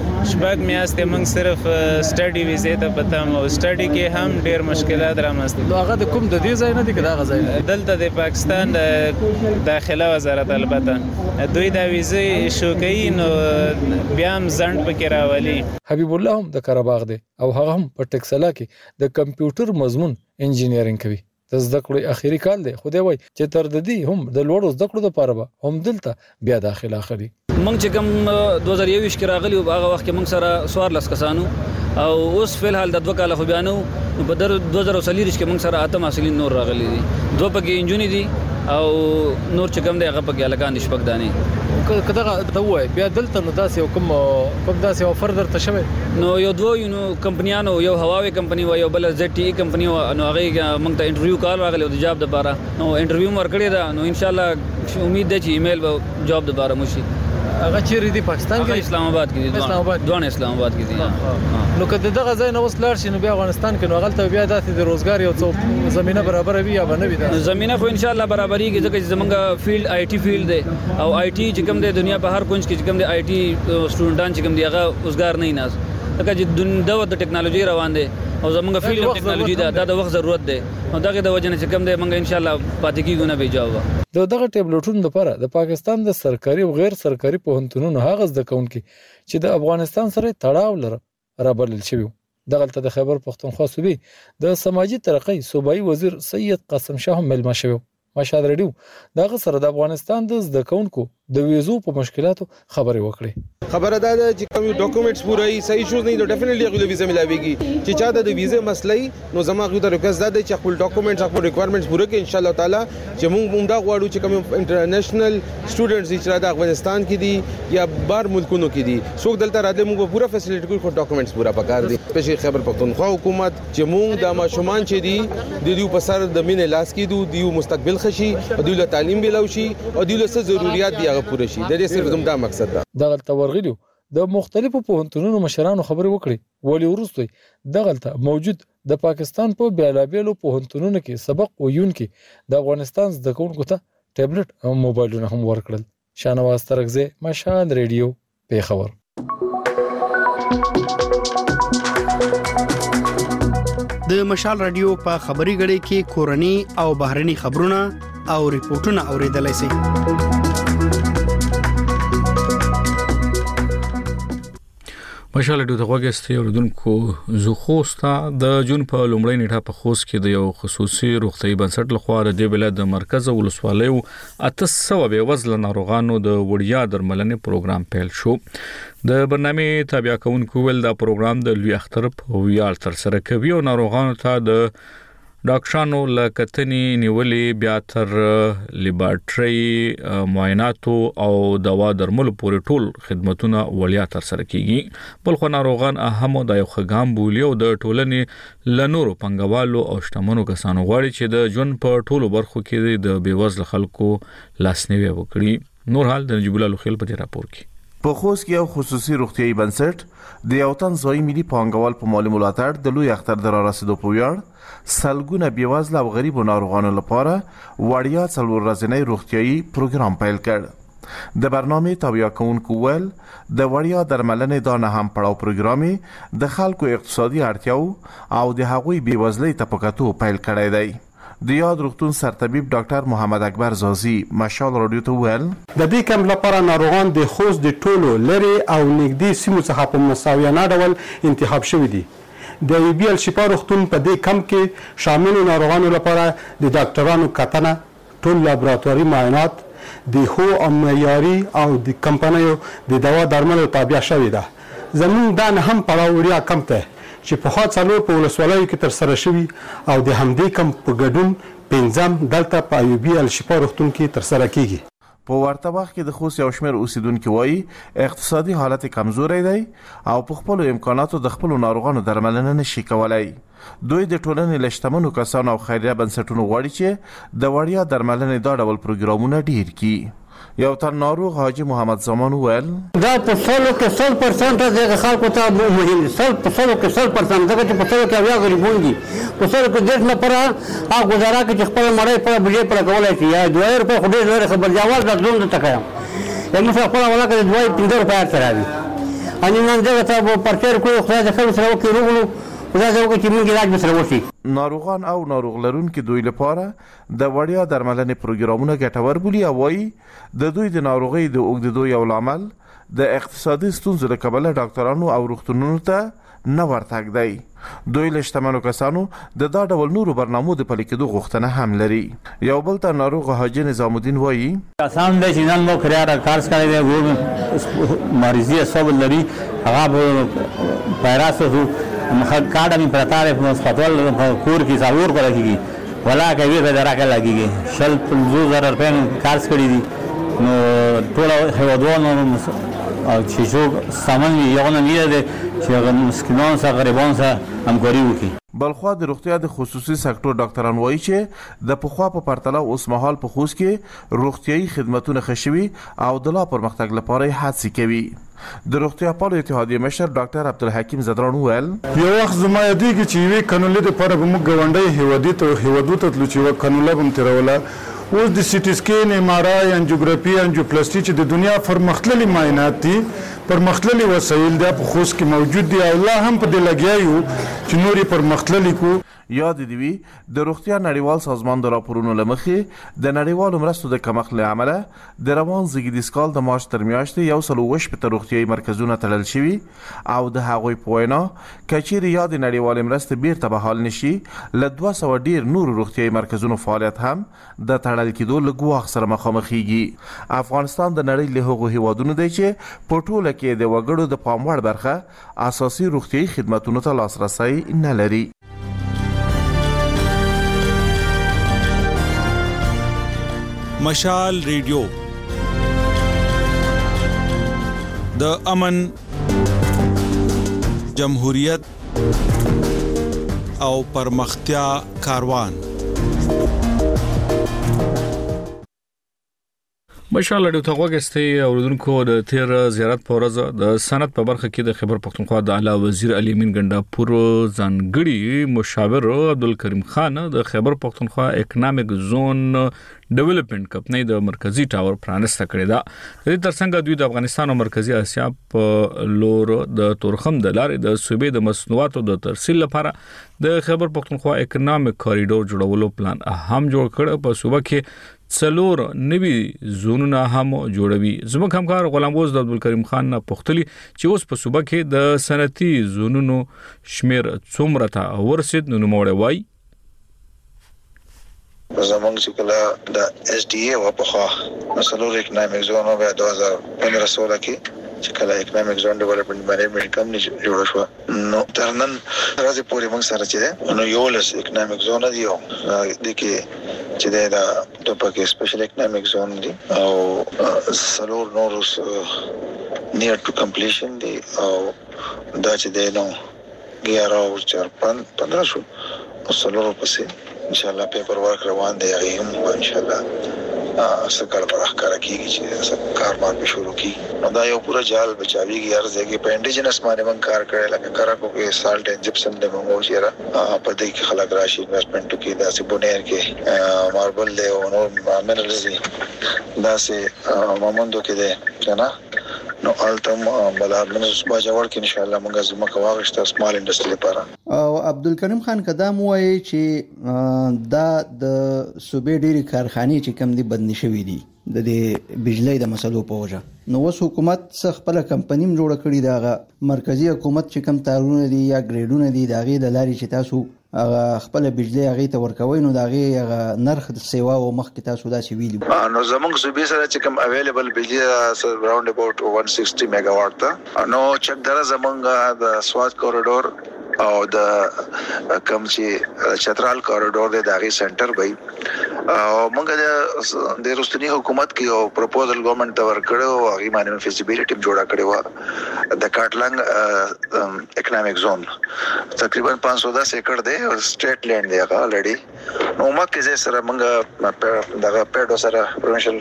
شپږ میاشتې موږ صرف سټډي ویزې ته پتم او سټډي کې هم ډېر مشکلات رامنځته نو هغه د کوم د دې ځای نه دي که د هغه ځای دلته د پاکستان داخله وزارت البته دوی دا ویزې ایشو کوي نو بیا هم ځنډ پکې راولي حبیب الله هم د کرباغ دی او هغه هم په ټکسلا کې د کمپیوټر مضمون انجینیرینګ کوي د زده کړې اخیری کال دی خو دی وایي چې تر د دې هم د لوړو زده کړو لپاره به هم دلته بیا داخله اخلي موږ چې کوم دوه زره یوویشت کې راغلي او هغه وخت کې موږ سره څوارلس کسانو او اوس فلحال د دوه کاله خو بیا نه وو په دوه زره څلوېښت کې موږ سره اته محصلین نور راغلي دي دوه پکې نجونې دي او نور چې کوم دی هغه پکې هلکان دي شپږ دانې کداغه ته وای بیا دلته نو داسې کوم کوم داسې اوفر درته شوی نو یو دوه یو کمپنیانو یو هواوی کمپنی و یو بل زد ټي کمپنی و نو هغه موږ ته انټرویو کال راغلی د جاب لپاره نو انټرویو ورکړی دا نو ان شاء الله امید ده چې ایمیل به جاب لپاره مشي هغه چیرې دی پاکستان کې اسلام آباد کې دي اسلام آباد دوه اسلام آباد کې دي نو کله دغه ځای نو وسلار شي نو بیا افغانستان کې نو غلطه بیا داسې د روزګار یو څو زمينه برابر وي یا نه وي دا زمينه خو ان شاء الله برابرۍ کې ځکه چې زمونږ فیلډ آی ټي فیلډ دی او آی ټي چې کوم دی دنیا په هر کونج کې چې کوم دی آی ټي سټوډنټان چې کوم دی هغه روزګار نه ناز ځکه چې د د ټیکنالوژي روان دي او زمونږ فیلډ ټیکنالوژي دا د وخت ضرورت دی او دغه د وجه نه چې کوم دی موږ ان شاء الله پاتې کیږو نه به جواب د دغه ټیبلټونو لپاره د پاکستان د سرکاري او غیر سرکاري پوهنتونونو هغه زده کوونکي چې د افغانستان سره تړاو لري رابلل شوی دغه د خیبر پختونخوا صوبې د سماجی ترقۍ صوبایي وزیر سید قاسم شاه ملما شوی مشال رډیو دغه سره د افغانستان د زده کوونکو د ویزو په مشکلاتو خبرې وکړي خبره ده چې کوم ډاکومېنټس پوره صحیح شوز نه نو ډیفینټلی هغه ویزه ملاويږي چې چا د ویزه مسلې نو زما غوډه ریکوست ده چې خپل ډاکومېنټس خپل ریکوایرمنټس پوره کړي ان شاء الله تعالی چې موږ موږ دا غواړو چې کوم انټرنیشنل سټوډنټس چې د افغانستان کې دي یا بار ملکونو کې دي څوک دلته راځي موږ پوره فیسیلیټي کوو خو ډاکومېنټس پوره پکار دي په خیبر پختونخوا حکومت چې موږ د ماشومان چې دي د دې په سر د مینې لاس کې دي د مستقبل خشي او د تعلیم بلو شي او د له ضرورت دی هغه پوره شي د دې صرف دا مقصد ده دغه تورغلیو د مختلفو پوهنتونونو مشرانو خبرې وکړي ولی ورستوي دغه موجود د پاکستان په بیلابېلو پوهنتونونو کې سبق ویونکي د افغانستان زده کوونکو ته ټابلیټ او موبایلونه هم ورکړل شانواز ترغزه مشال ریډیو پیښور د مشال رادیو په خبري غړي کې کورني او بهرني خبرونه او ریپورتونه اوریدلای شئ مشال ډو دغه غوښتي اوردونکو زو خوستا د جون په لومړۍ نیټه په خوست کې د یو خصوصي روغتي بنسټ لخوا د ولایت د مرکز ولسوالیو اته سوه به وزله ناروغانو د وړیا درملنې پروګرام پیل شو د برنامه تابع کونکو ول دا پروګرام د لوی اختر په ویال تر سره کوي او ناروغانو ته د ډاکټرانو لکتنی نیولې بیا تر لیبارټري معایناتو او دوا درملو پورې ټول خدماتونه وړیا تر سره کیږي بل خو ناروغان اهم د یو خګام بولیو د ټولنې لنورو پنګوالو او شتمنو کسانو غواړي چې د جون په ټولو برخو کې د بیوزل خلکو لاسنیوي وکړي نور حال د نجیب الله خیل په راپور کې په خوست کې یو خصوصي روغتيایي بنسټ د یو تن ځای ملي پانګوال په مالی ملاتړ د لوی اختر در رسیدو په ویاړ سلګونه بیوزله او غریب ناروغانو لپاره وړیا څلور ورځې روغتيایي پروګرام پیل کړ د برنامه تابع کونکو ول د وړیا درملنې دا نه هم پړاو پروګرامي د خلکو اقتصادي اړتیاو او د هغوی بیوزلۍ تپکاتو پیل کړی دی د یاد روغتون سرطبیب ډاکټر محمد اکبر زازی مشال رادیو ته ویل د دې کم لپاره ناروغان د خوست د ټولو لری او نږدې سیمو څخه په مساویانه ډول انتخاب شوي دي د ای بی ال شفا روغتون په دې کم کې شامل ناروغانو لپاره د ډاکټرانو کتنه ټول لابراتواري معاینات د خو او معیاري او د کمپنیو د دوا درملو تابع شوی ده زمون دا نه هم پړاوړیا کم ته چې په خاص څلور په ولسوالۍ کې تر سره شوی او د همدې کم په ګډون پنځم دلته په ای بی ال شفا روغتون کې تر سره کیږي په ورته وخت کې د خوست یو شمېر اوسیدونکو وایي اقتصادي حالت کمزوري دی او په خپل امکاناتو د خپل ناروغانو درملنه نشي کولای دوی د ټولنې لشتمنو کسانو او خیریه بنسټونو غواړي چې د وړیا درملنې دا ډول پروګرامونه ډیر کړي یو تر ناروغ حاجی محمد زمان ویل دا په سلو کې سل پرسنټ د خلکو ته مهم دي سل په سلو کې سل پرسنټ دغه چې په سلو کې بیا غریبون دي په سلو کې ډېر نه پره هغه گزاره کې خپل مړی په بجې پر کولای شي یا دوه روپے خو ډېر لري خبر جواب درځون ته کایم یم څه خپل ولا کې دوه پنځه روپے تر راځي ان نن دغه ته پرچر کوی خدای دې خیر سره وکړي روغلو خدای دې وکړي چې موږ علاج سره وشي ناروغان او ناروغ لرونکو دوی لپاره د وړیا درملنې پروګرامونه ګټور بولي او وايي د دوی د ناروغي د اوږدېدو یو لامل د اقتصادي ستونزو له کبله ډاکټرانو او روغتونونو ته نه ورتګ دی دوی له شتمنو کسانو د دا ډول نورو برنامو د پلي کېدو غوښتنه هم لري یو بل ته ناروغ حاجی نظام الدین وایي آسان دی چې نن مو خریار کارس کړی دی ګور مریضي سبب لري هغه پیراسو مخ کارډ می پرتاره په هسپتال کور کې ضرور کوي ولا کوي به دراکه لګيږي شل پنځه زره روپے کارس کړی دي نو ټول هیوادوالو او چې څوک سامان یو نه میده چې مسکینانو سره غریبانو سره همکاري وکړي. بلخوا د روغتیا د خصوصي سکتور ډاکټران وایي چې د پخوا په پرتله اوس مهال په خوست کې روغتيایي خدماتونه خشوي او د لا پرمختګ لپاره هڅې کوي. د روغتیا پالو اتحادیې مشر ډاکټر عبدالحکیم زدران وویل یو وخت زما یادېږي چې یوې قانوني لپاره به موږ ګاونډۍ هیوادي ته هیوادو ته تلو چې یوه قانونه به م تېروله. اوس د سي ټي سکین ایم آر آی انجیوګرافي انجیوپلاسټي چې د دنیا پرمختللي معاینات دي پرمختللي وسایل دا په خوست کې موجود دي او لا هم په دې لګیا یو چې نور یې پرمختللي کو. یاد دی وی د روغتیا نړیوال سازمان د راپورونو لمخې د نړیوالو مرستو د کمښت له امله د روان زیږدیز کال د مارچ تر میاشتې یو سل اووه شپېته روغتیایي مرکزونه تړل شوي او د هغوی په وینا که چیرې یا د نړیوالې مرستې بیرته بحال نشي له دوه سوه ډېر نورو روغتیایي مرکزونو فعالیت هم د تړل کېدو له ګواښ سره مخامخېږي. افغانستان د نړۍ له هغو هیوادونو دی چې په ټوله کې د وګړو د پام وړ برخه اساسي روغتیایي خدماتونو ته لاسرسی نه لري. مشال ریډیو د امن، جمهوریت او پرمختیا کاروان. مشال ریډیو ته غوښتي اوردونکو د تیر زیارت په ورځ د سند په برخه کې د خیبر پختونخوا د اعلی وزیر علي امین ګنډاپور ځانګړي مشاور عبدالکریم خان د خیبر پختونخوا اکونومیک زون ډیولپمنٹ کمپنۍ د مرکزی ټاور پرانسته کړی دا. د دې ترڅنګ دوی د افغانستان او مرکزی اسیا په لور د تورخم د لارې د صوبې د مصنوعاتو د ترسیل لپاره د خیبر پختونخوا اکونومیک کوریډور جوړولو پلان هم جوړ کړ. په صوبه کې څلور نوي زونونه هم جوړوي. زموږ همکار غلام غوث د عبدالکریم خان نه پوښتلي چې اوس په صوبه کې د صنعتي زونونو شمیر څومره ته ورسید. نو نوموړی وایي زمونږ چې کله د اس ډي اي او په خوا څلور اکونومیک زون او د دوه هزار پندرہ سولہ کې چې کله اکونومیک زون ډیولپمنٹ مینجمنٹ کمپنی جوړ شو نو تر نن ورځې پورې موږ سره چې نو یو لس اکونومیک زون دی او د کې چې دا د پکې سپیشل اکونومیک زون دی او څلور نورس نیر ټو کمپلیشن دی او دا چې دی نو ګیارہ او چار پندرہ شو او څلور پسې ان شاء الله پیپر ورک روان دی هغه هم ان شاء الله سکړ برخ کار کیږي چې کار مار به شروع کی. نو دا یو پورا جال بچاویږي هر ځای کې پینډیجنس باندې من کار کړي لکه کرا کو کې سالټ اینڈ جپسم د موږ چیرې په دې کې خلک راشي انویسټمنٹ کې دا سي بونیر کې ماربل له او نور منرالز دا سي مومندو کې ده کنه نو التم بلابن صبح جوړ کې ان شاء الله موږ زما کواغشت سمال انډستری لپاره. او عبدالکریم خان قدم وایي چې دا د صوبې ډېری کارخانې چې کم دي بند نشوي دي د دې بجلی د مسلو په وجه. نو اوس حکومت څخه خپل کمپنی جوړ کړی دا مرکزی حکومت چې کم تارونه دي یا ګریډونه دي دا غي د لاري چې تاسو خپل بجلی هغه ته ورکوي نو دا غي نرخ د سیوا او مخ کې تاسو دا سی ویلی. نو زمونږ صوبې سره چې کم اویلیبل بجلی راوند اباوت one sixty میگاواټ ته نو چک دره زمونږ د سواد کوریډور او د کوم چې چترال کوریډور د داغي سنټر وای او موږ د رستنی حکومت کې او پروپوزل ګورنمنت ته ورکړو او هغه باندې فیزیبিলিټی جوړه کړې و د کاټلنګ اکونومیک زون تقریبا پانچ سو دس ایکڑ دی او سټیټ لینډ دی هغه الریډي نو مکه سره موږ دغه پیډو سره پروینشل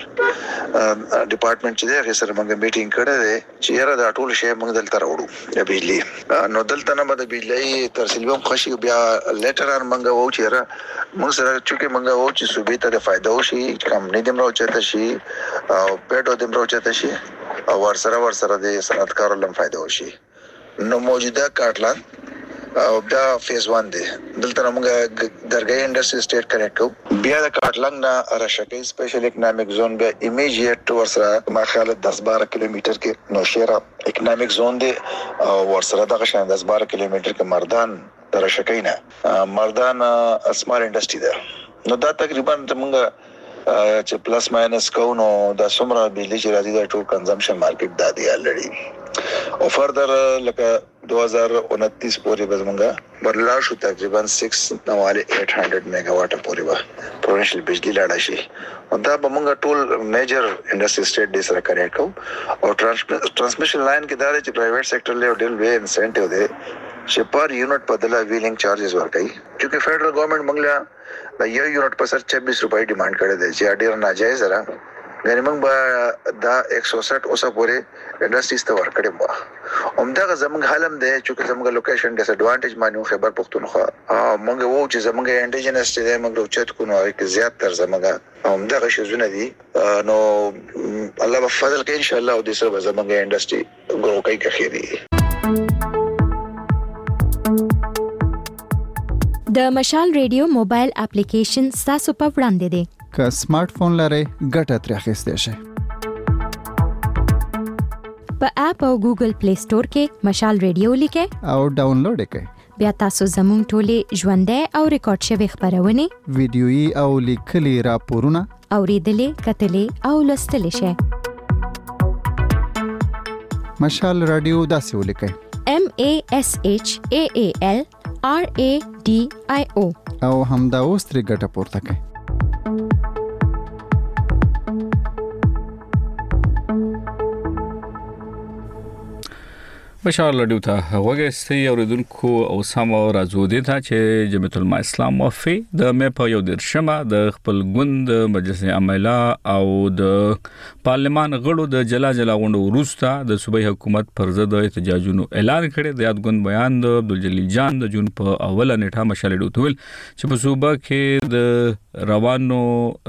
ډپارټمنټ چې دی هغه سره موږ میټینګ کړې ده چې یاره دا ټول شی موږ دلته راوړو د بجلی نو دلته نه د بجلی ترسیل هم خوشي بیا لیټر ان منګه وو چې موږ سره چې منګه وو چې صوبې ته فائدہ وشي کمپنی دم راوچته شي او پیټو دم راوچته شي او ورسره ورسره د صنعتکارو لم فائدہ وشي. نو موجوده کاټلنګ او بیا فیز ون دی دلته موږ درګي انډستری سټیټ کنیکټ بیا د کاټلنګ نه راشکې سپیشل اکونومیک زون بیا ایمیجیټ ورسره ما خیال دس بارہ کیلومتر کې نوشیرا اکونومیک زون دی او ورسره دغه شان دس بارہ کیلومتر کې مردان راشکې نه مردان اسمال انډستری ده نو دا تقریبا موږ چې پلس ماینس کو نو د سمره بجلی چې راځي د ټول کنزمپشن مارکیټ دا دی الریډي او فردر لکه دو هزار انتیس پورې به زمونږ برلا شو تقریبا سکس نواله آठ सौ میگاواټ پورې به پروینشل بجلی لاړه شي او دا به موږ ټول میجر انډستری سټیټ دې سره کړی کو او ټرانسمیشن لاین کې دا چې پرایویټ سېکټر له ډېر وی انسنټیو دی چې پر یونټ په دلا ویلینګ چارجز ورکړي چې فدرال ګورنمنت موږ لا یو یونټ په سر छब्बीस روپۍ ډیماند کړی دی چې ډېر ناجایز را غنی موږ به دا एक सौ साठ اوسه پورې انډستریز ته ورکړي مو همدا زموږ حالم دی چې زموږ لوکیشن ډیس ایڈوانټیج مانیو خیبر پختونخوا موږ وو چې زموږ انډیجنس چې موږ اوچت کو نو کې زیات تر زموږ همدا شزونه دي نو الله په فضل کې ان شاء الله او د سره زموږ انډستری ګرو کوي که خیری د مشال ریډیو موبایل اپلیکیشن تاسو په وړاندې دی که سمارټ فون لرئ ګټه ترې اخیستی شئ په اپ او ګوګل پلی سٹور کې مشال ریډیو لیکئ او ډاونلوډ یې کړئ بیا تاسو زموږ ټولې ژوندۍ او ریکارډ شوي خبرونه ویډیويي او لیکلي راپورونه اوریدلې کتلې او لوستلې شئ مشال رادیو داسې ولیکئ M A S H A A L R A D I O او همدا اوس ترې ګټه پورته کړئ بشار لډیو ته وګورئ اوریدونکو او سم راځو دي ته چې جمعیت العلماء اسلام وفي د مې په یو درشمه د خپل ګوند مجلس عامله او د پارلمان غړو د جلا جلا غونډو وروسته د صوبایي حکومت پر ضد احتجاجونو اعلان کړی د یاد ګوند بیان د عبدالجلیل جان د جون په اوله نیټه مشال ډوتول چې په صوبه کې د روانو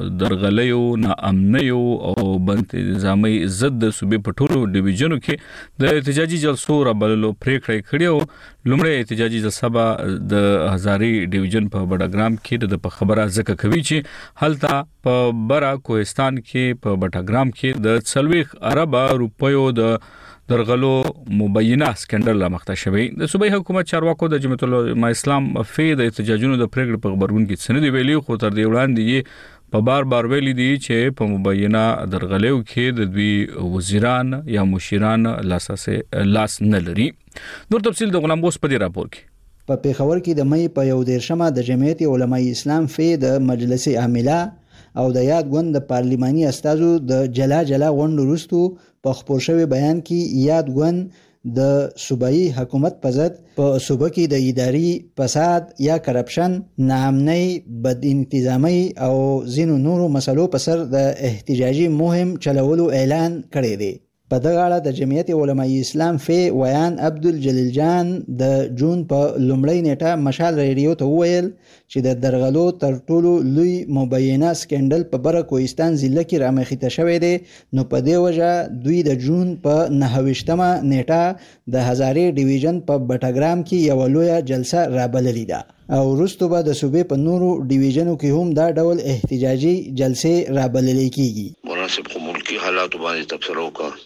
درغلیو ناامنیو او بند نظامي ضد د صوبې په ټولو ډیویژنو کې د احتجاجي جلسو رابللو پریکړه کړې او لومړی احتجاجي جلسه د هزاري ډیویژن په بډاګرام کې د خبره ځکه کوي چې هلته په برا کوهستان کې په بټاګرام کې د څلويخ ارب روپیو د درغلو مبینه سکندل مخته شوی د صوبایي حکومت چارواکو د جمعیت العلماء اسلام وفي د احتجاجونو د پریکړې په خبرګون کې سند ویلي خو تر دې وړاندې په بار بار ویلي دي چې په مبینه درغلیو کې د دوی وزیران یا مشیران لاساسه لاس نه لري نور تفصیل د غلام بوس په دې راپور کې په پیښور کې د مې په یو دیرشمه د جمعیت علماء اسلام فی د مجلس عامله او د یاد ګوند د پارلماني استازو د جلا جلا غونډو وروسته په خپور شوی بیان کې یاد ګوند د صوبایي حکومت په ضد په صوبه کې د اداري فساد یا کرپشن ناامنۍ بد انتظامی او ځینو نورو مسلو په سر د احتجاجي مهم چلولو اعلان کړی دی په دغه اړه د جمعیت علماء اسلام فی ویان عبدالجلیل جان د جون په لومړۍ نیټه مشال ریډیو ته وویل چې د درغلو تر ټولو لوی مبینه سکندل په بره کوهستان ضلع کې رامخته شوی دی نو په دې وجه دوی د جون په نهویشتمه نیټه د هزاري ډیویژن په بټاګرام کې یو لوی جلسه رابللې ده او وروسته به د صوبې په نورو ډیویژنو کې هم دا ډول احتجاجي جلسې رابللې کیږي مناسب ملکی حالات باندې تبصره وکړه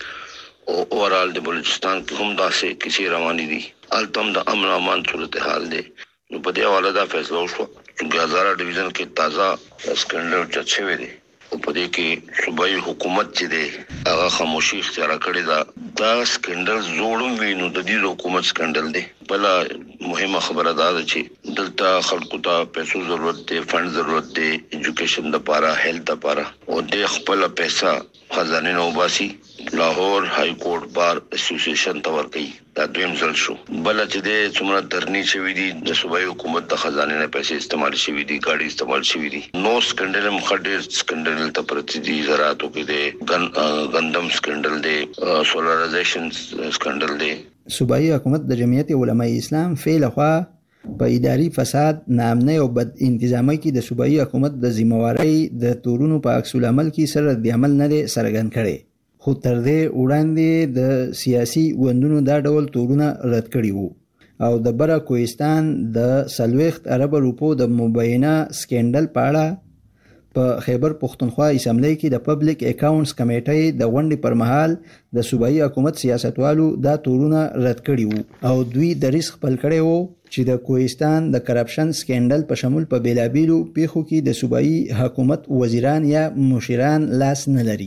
او اورال د بلوچستان کې هم داسې کسی رواني دي التم د امن امان صورتحال دی نو په دې حواله دا فیصله وشو چې هزاره ډیویژن کې تازه سکندل چت شوی دی او په دې کې صوبایي حکومت چې دی هغه خاموشي اختیار کړی دا دا سکندل زوړم وینو د دې حکومت سکندل دی بل مهمه خبره ده چې دلته خلکو ته پیسو ضرورت دی فند ضرورت دی ایجوکیشن لپاره هیلث لپاره او د خپل پیسې خزانه نو باسي لاهور های کورټ بار اسوسییشن ته ورکړي دا دویم ځل شو بل چې د څومره درنی شوی دي د صوبایي حکومت د خزانه نه پیسې استعمال شوی دي ګاډي استعمال شوی دي نو سکندل مخډر سکندل ته پرتی دي زراعتو کې دي غندم سکندل دي سولرایزیشن سکندل دي صوبایي حکومت د جمعیت علماء اسلام فی لخوا په اداري فساد ناامنۍ او بد انتظامي کې د صوبایي حکومت د ذمہواری د تورونو په عکس العمل کې سره د عمل نه څرګند کړي خو تر دې وړاندې د سیاسي ګوندونو دا ډول تورونه رد کړي وو او د بره کوهستان د څلوېښت ارب روپو د مبینه سکینډل په اړه په خیبر پختونخوا اسمبلی کې د پبلک اکاونټس کمیټې د غونډې پر مهال د صوبایي حکومت سیاستوالو دا تورونه رد کړي وو او دوی دریځ خپل کړی وو چې د کوهستان د کرپشن سکینډل په شمول په بیلابیلو پیښو کې د صوبایي حکومت وزیران یا مشیران لاس نه لري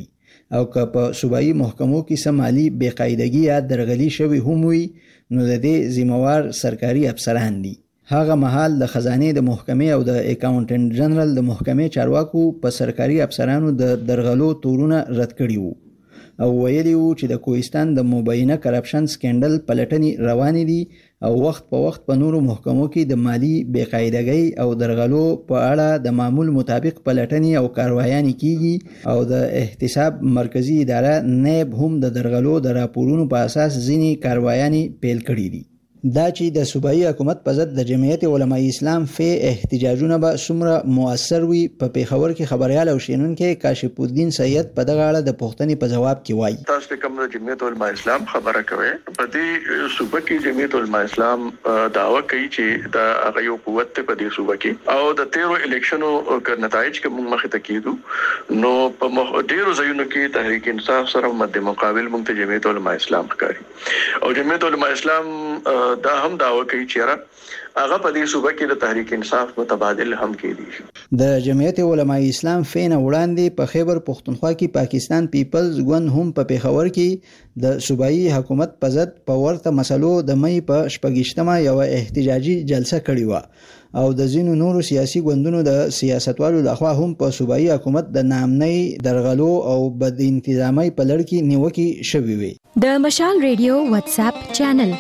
او که په صوبایي محکمو کې سم مالي بې قاعدګي یا درغلي شوی هم وي نو د دې ذمہوار سرکاري افسران دي. هغه مهال د خزانه د محکمې او د اکاونټنټ جنرال د محکمې چارواکو په سرکاري افسرانو د درغلو تورونه رد کړي وو او ویلي وو چې د کوهستان د مبینه کرپشن سکینډل پلټنې روانې دي او وخت په وخت په نورو محکمو کې د مالی بې قاعدګۍ او درغلو په اړه د معمول مطابق پلټنې او کاروایانې کیږي او د احتساب مرکزی اداره نیب هم د درغلو د راپورونو په اساس ځینې کاروایانې پیل کړي دي. دا چې د صوبایي حکومت په ضد د جمعیت علماء اسلام فی احتجاجونه به څومره مؤثر وي په پیښور کې خبريال او شینونکو کاشف الدین سید په دغه اړه د پوښتنې په جواب کې وایي تاسو کوم د جمعیت علماء اسلام خبره کوي په دې صوبه کې جمعیت علماء اسلام دعوه کوي چې دا هغه یو قوت په دې صوبه کې او د تیرو الیکشنو ک نتایج کوم مخه ته کېدو نو په ډیرو ځایونو کې تحریک انصاف سره مد مقابل مونږ ته جمعیت علماء اسلام ښکاري او جمعیت علماء اسلام دا هم دعوه کوي چې هغه په دې صوبه کې د تحریک انصاف متبادل هم کېدي. د جمعیت علماء اسلام فین وړاندې په خیبر پښتونخوا کې پاکستان پیپلز ګوند هم په پیښور کې د صوبایي حکومت په ضد په ورته مسلو د مې په شپږشتمه یو احتجاجي جلسه کړې و او د ځینو نورو سیاسي ګوندونو د سیاستوالو لخوا هم په صوبایي حکومت د نامنۍ درغلو او بد انتظامي په لړ کې نیوکې شوې وي. د مشال ریډیو واتس اپ چینل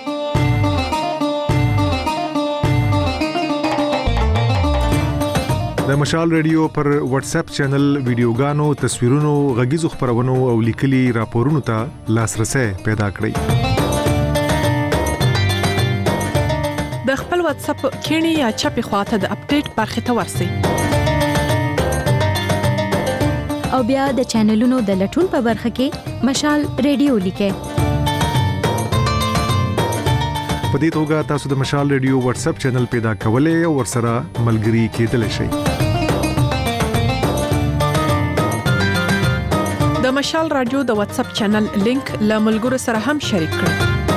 د مشال ریډیو پر واتس اپ چینل ویډیوګانو، تصویرونو، غږیزو خبرونو او لیکلي راپورونو ته لاسرسي پیدا کړئ. د خپل واتس اپ کینی یا چپی خواته د اپډیټ برخه ته ورسئ او بیا د چینلونو د لټون په برخه کې مشال ریډیو لیکئ. په دې توګه تاسو د مشال ریډیو واتس اپ چینل پیدا کولای او ورسره ملګري کېدلی شئ. د مشال رادیو د واتس اپ چینل لینک له ملګرو سره هم شریک کړئ.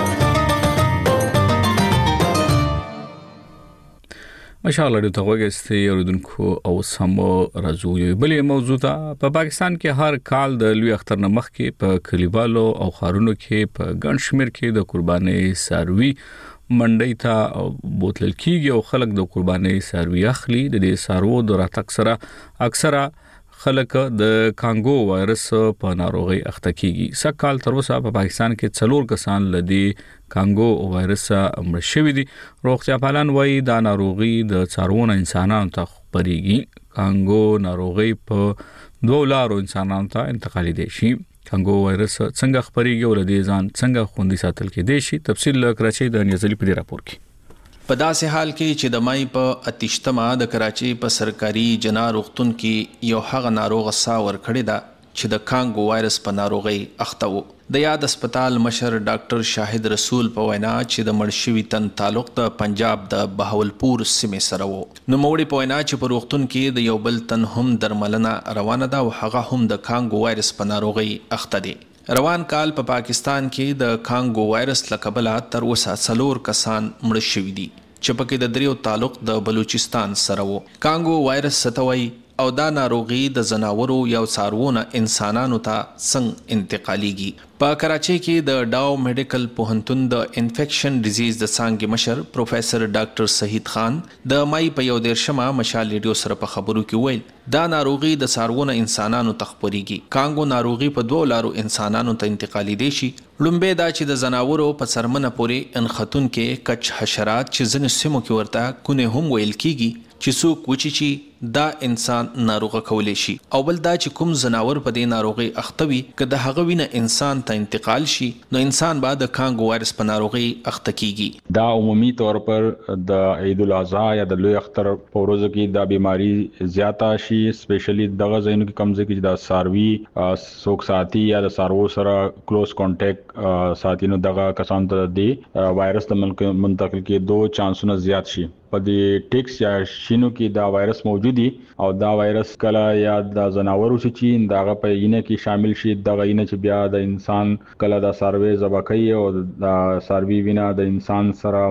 مشال رادیو ته وګورئ اوریدونکو او سمو راځو یو بلې موضوع ته. په پاکستان کې هر کال د لوی اختر نه مخکې په کلیوالو او خارونو کې په ګڼ شمېر کې د قرباني ساروي منډي ته بوتل کیږي او خلک د قرباني ساروي اخلي. د دې سارو د راتګ سره اکثره خلک د کانګو وایرس په ناروغي اخته کیږي. سکهال تر اوسه په پاکستان کې څلور کسان لدی کانګو وایرس مړ شوي دي. روغتیا پالان وایي دا ناروغي د څاروونو انسانانو ته خپريږي. کانګو ناروغي په دوه لارو انسانانو ته انتقالي دي شي. کانګو وایرس څنګه خپريږي او لدی ځان څنګه خوندي ساتل کېدي شي. تفصیل کراچۍ د نیازلي په راپور کې. په داسې حال کې چې د مای په اتشتمه د کراچۍ په سرکاري جنا روغتون کې یو هغه ناروغ ساور کړی دا چې د کانګو وایرس په ناروغي اخته وو. د یاد هسپتال مشر ډاکټر شاهد رسول په وینا چې د مړشوي تن تعلق د پنجاب د بهاولپور سیمې سره وو. نو موړي په وینا چې په روغتون کې د یو بل تن هم درملنه روانه ده او هغه هم د کانګو وایرس په ناروغي اخته دي. روان کال په پا پاکستان کې د کانګو وایرس لکبله تر اوسه څلور کسان مړ شوي دي چې پکې د دریو تعلق د بلوچستان سره وو. کانګو وایرس ستوي او دا ناروغي د زناورو یو څاروونه انسانانو ته څنګه انتقاليږي. په کراچۍ کې د ډاو میډیکل پوهنتون د انفیکشن ډیزیز د څانګې مشر پروفیسور ډاکټر شهید خان د مای په یو دیرشمه مشال ریډیو سره په خبرو کې ویل دا ناروغي د څاروونه انسانانو ته خپريږي. کانګو ناروغي په دوه لارو انسانانو ته انتقالي دي شي. لومبه دا چې د زناورو په سرمنه پورې انختون کې کچ حشرات چې ځنې سیمو کې ورته کونه هم ویل کیږي چې څوک وچی چی دا انسان ناروغه کولای شي او بل دا چې کوم زناور په دې ناروغي اختوي که د هغه وینه انسان ته انتقال شي نو انسان بعد د کانګو وایرس په ناروغي اخته کیږي. دا عمومي طور پر د عید الاضحی یا د لوی اختر په ورځو کې دا بیماری زیاته شي، سپیشلی دغه ځایونو کې کم ځای کې د ساروي سوک ساتي یا د سارو سره کلوز کانټیکټ ساتي نو دغه کسان ته د وایرس د منتقل کېدو چانسونه زیات شي. په دې ټیکس یا شینو کې دا وایرس موجود موجودي او دا وایرس کله یا د زناورو چې دغه په اینه کې شامل شي دغه اینه چې بیا د انسان کله د سروي زبکې او د سروي وینا د انسان سره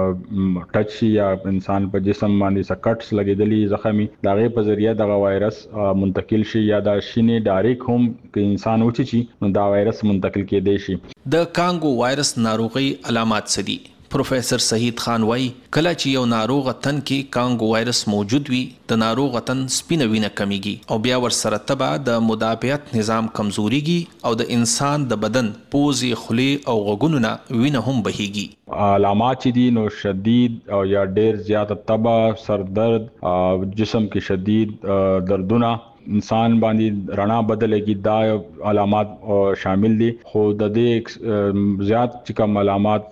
ټچ شي یا انسان په جسم باندې سکټس لګیدلی زخمي دغه په ذریعہ دغه وایرس منتقل شي یا د شینې ډایرک هم کې انسان وچی شي نو دا وایرس منتقل کېدی شي. د کانګو وایرس ناروغي علامات څه دي؟ پروفیسر سعید خان وای کله چې یو ناروغ تن کې کانګو وایرس موجود وي د ناروغ تن سپینه وینه کمیږي او بیا ور سره تبع د مدافعت نظام کمزوريږي او د انسان د بدن پوزي خلی او غوګونو نه وینه هم بهيږي. علامات چې دي نو شدید او یا ډیر زیات تبع سر درد جسم کې شدید دردونه انسان باندې رڼا بدلېږي دا علامات شامل دي خو د دې زیات چې کوم علامات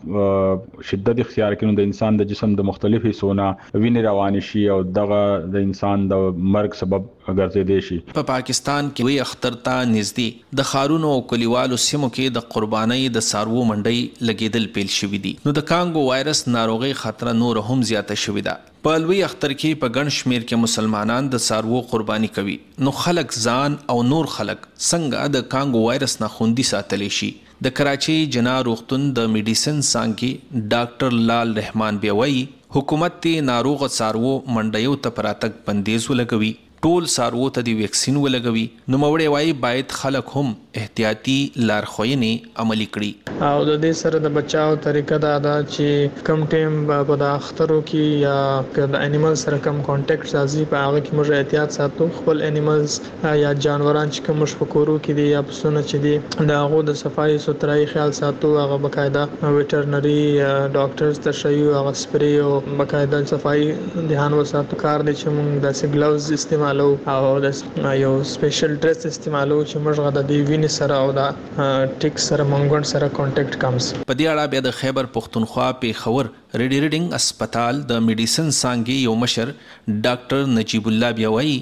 شدت اختیار کړي د انسان د جسم د مختلف حصونه وینې روان شي او دغه د انسان د مرګ سبب ګرځېدي شي. په پاکستان کې وی اختر ته نږدې د خارونو او کلیوالو سیمو کې د قربانۍ د سارو منډي لګیدل پیل شوې دي نو د کانګو وایرس ناروغي خطر نور هم زیاته شوې ده. په لوی اختر کې په ګڼ شمیر کې مسلمانان د سارو قرباني کوي نو خلک ځان او نور خلک څنګه د کانګو وایرس نه خوندي ساتلی شي؟ د کراچي جنا روغتون د میډیسن څانګې ډاکټر لال رحمان بیوي حکومت ته ناروغ سارو منډیو ته پراتک بندیز ولګوي ټول سارو ته دی ویکسین ولګوي نو موړې وای باید خلک هم احتیاطي لارښوونې عملي کړي او د دې سره د بچاو طریقه دا ده چې کم ټیم په د اخترو کې یا د انیمل سره کم کانټیکټ راځي په هغه کې موږ احتیاط ساتو خپل انیملز یا جانوران چې کوم مش فکرو کې دي یا پسونه چې دي دا هغه د صفای سترای خیال ساتو هغه بقاعده ویټرنری ډاکټرز ته شایو هغه سپری او بقاعده صفای ध्यान وساتو کار دي چې موږ د سګلوز استعمال او د یو سپیشل ډریس استعمالو چې موږ غدا دی وینې سره او دا ټیک سره منګون سره کانټیکټ کمز. په دې اړه بیا د خیبر پښتونخوا پیښور ریډي ریډینګ هسپتال د میډیسن څانګې یو مشر ډاکټر نجیب الله بیا وایي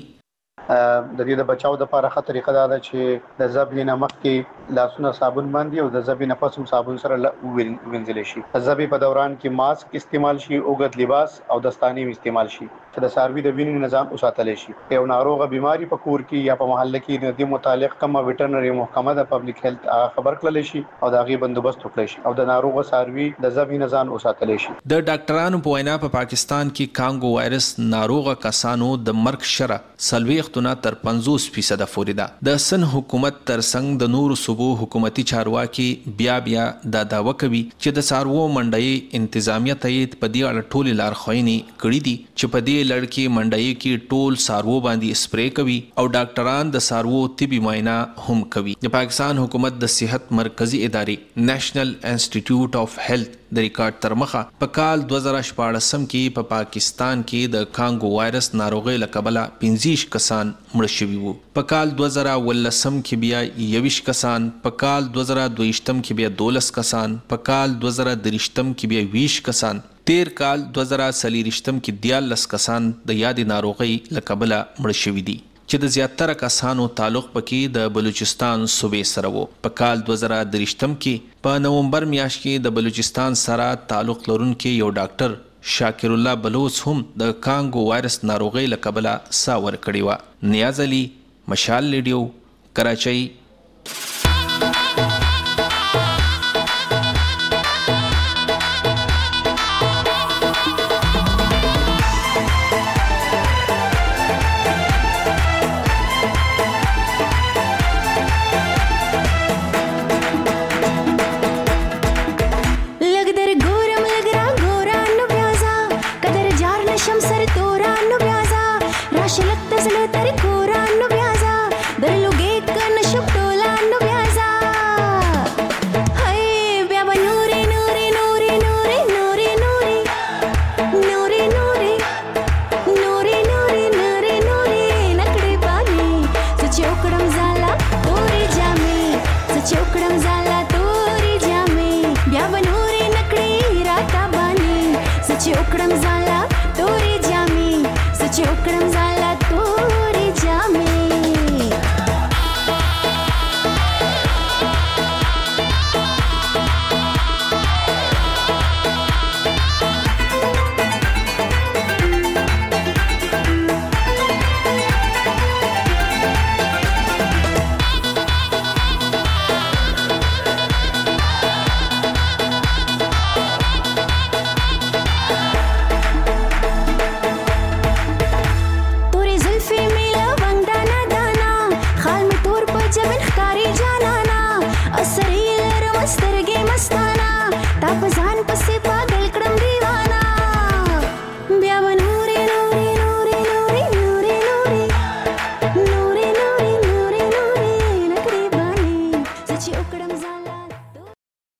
د دې د بچاو د لپاره خطر طریقه دا ده چې د ذبح نه مخکې لاسونه صابون باندې او د ذبح نه پس هم صابون سره وینځل شي. د ذبح په دوران کې ماسک استعمال شي اوږد لباس او دستانې استعمال شي چې د ساروي د وینې نظام وساتل شي. یو ناروغه بیماری په کور کې یا په محله کې د دې متعلق کومه ویټرنری محکمه د پبلک هیلث خبر کړل شي او د غي بندوبست وکړي شي او د ناروغه ساروي د ذبح نظام وساتل شي. د ډاکټرانو په وینا په پاکستان کې کانګو وایرس ناروغه کسانو د مرګ شره سلويختونه تر پنځوس فیصد پورې ده. د سن حکومت تر څنګ د نورو صوبو حکومتي چارواکي بیا بیا دا داوا کوي چې د سارو منډي انتظامیه ته په دې اړه ټول لارښوونې کړې دي چې په دې لړ کې منډي کې ټول سارو باندې سپری کوي او ډاکټران د سارو طبي معاینه هم کوي. د پاکستان حکومت د صحت مرکزی ادارې نېشنل انسټیټیوټ اف هیلث د ریکارډ تر مخه په کال دوه زره شپاړسم کې په پا پاکستان کې د کانګو وایرس ناروغي لکبله پنځه کسان مړ شوي وو. په کال دوه زره ولسم کې بیا یویش کسان، په کال دوه زره دویشتم کې بیا دولس کسان، په کال دوه زره دریشتم کې بیا ویش کسان، تیر کال دوه زره څلوېښتم کې دیارلس کسان د یادې ناروغۍ لکبله مړ شوي دي چې د زیاتره کسانو تعلق پکې د بلوچستان صوبې سره وو. په کال دوه زره دریشتم کې په نومبر میاشت کې د بلوچستان سره تعلق لرونکي یو ډاکټر شاکر الله بلوچ هم د کانګو وایرس ناروغۍ لکبله سا ورکړې وه. نیاز علي، مشال ریډیو، کراچۍ.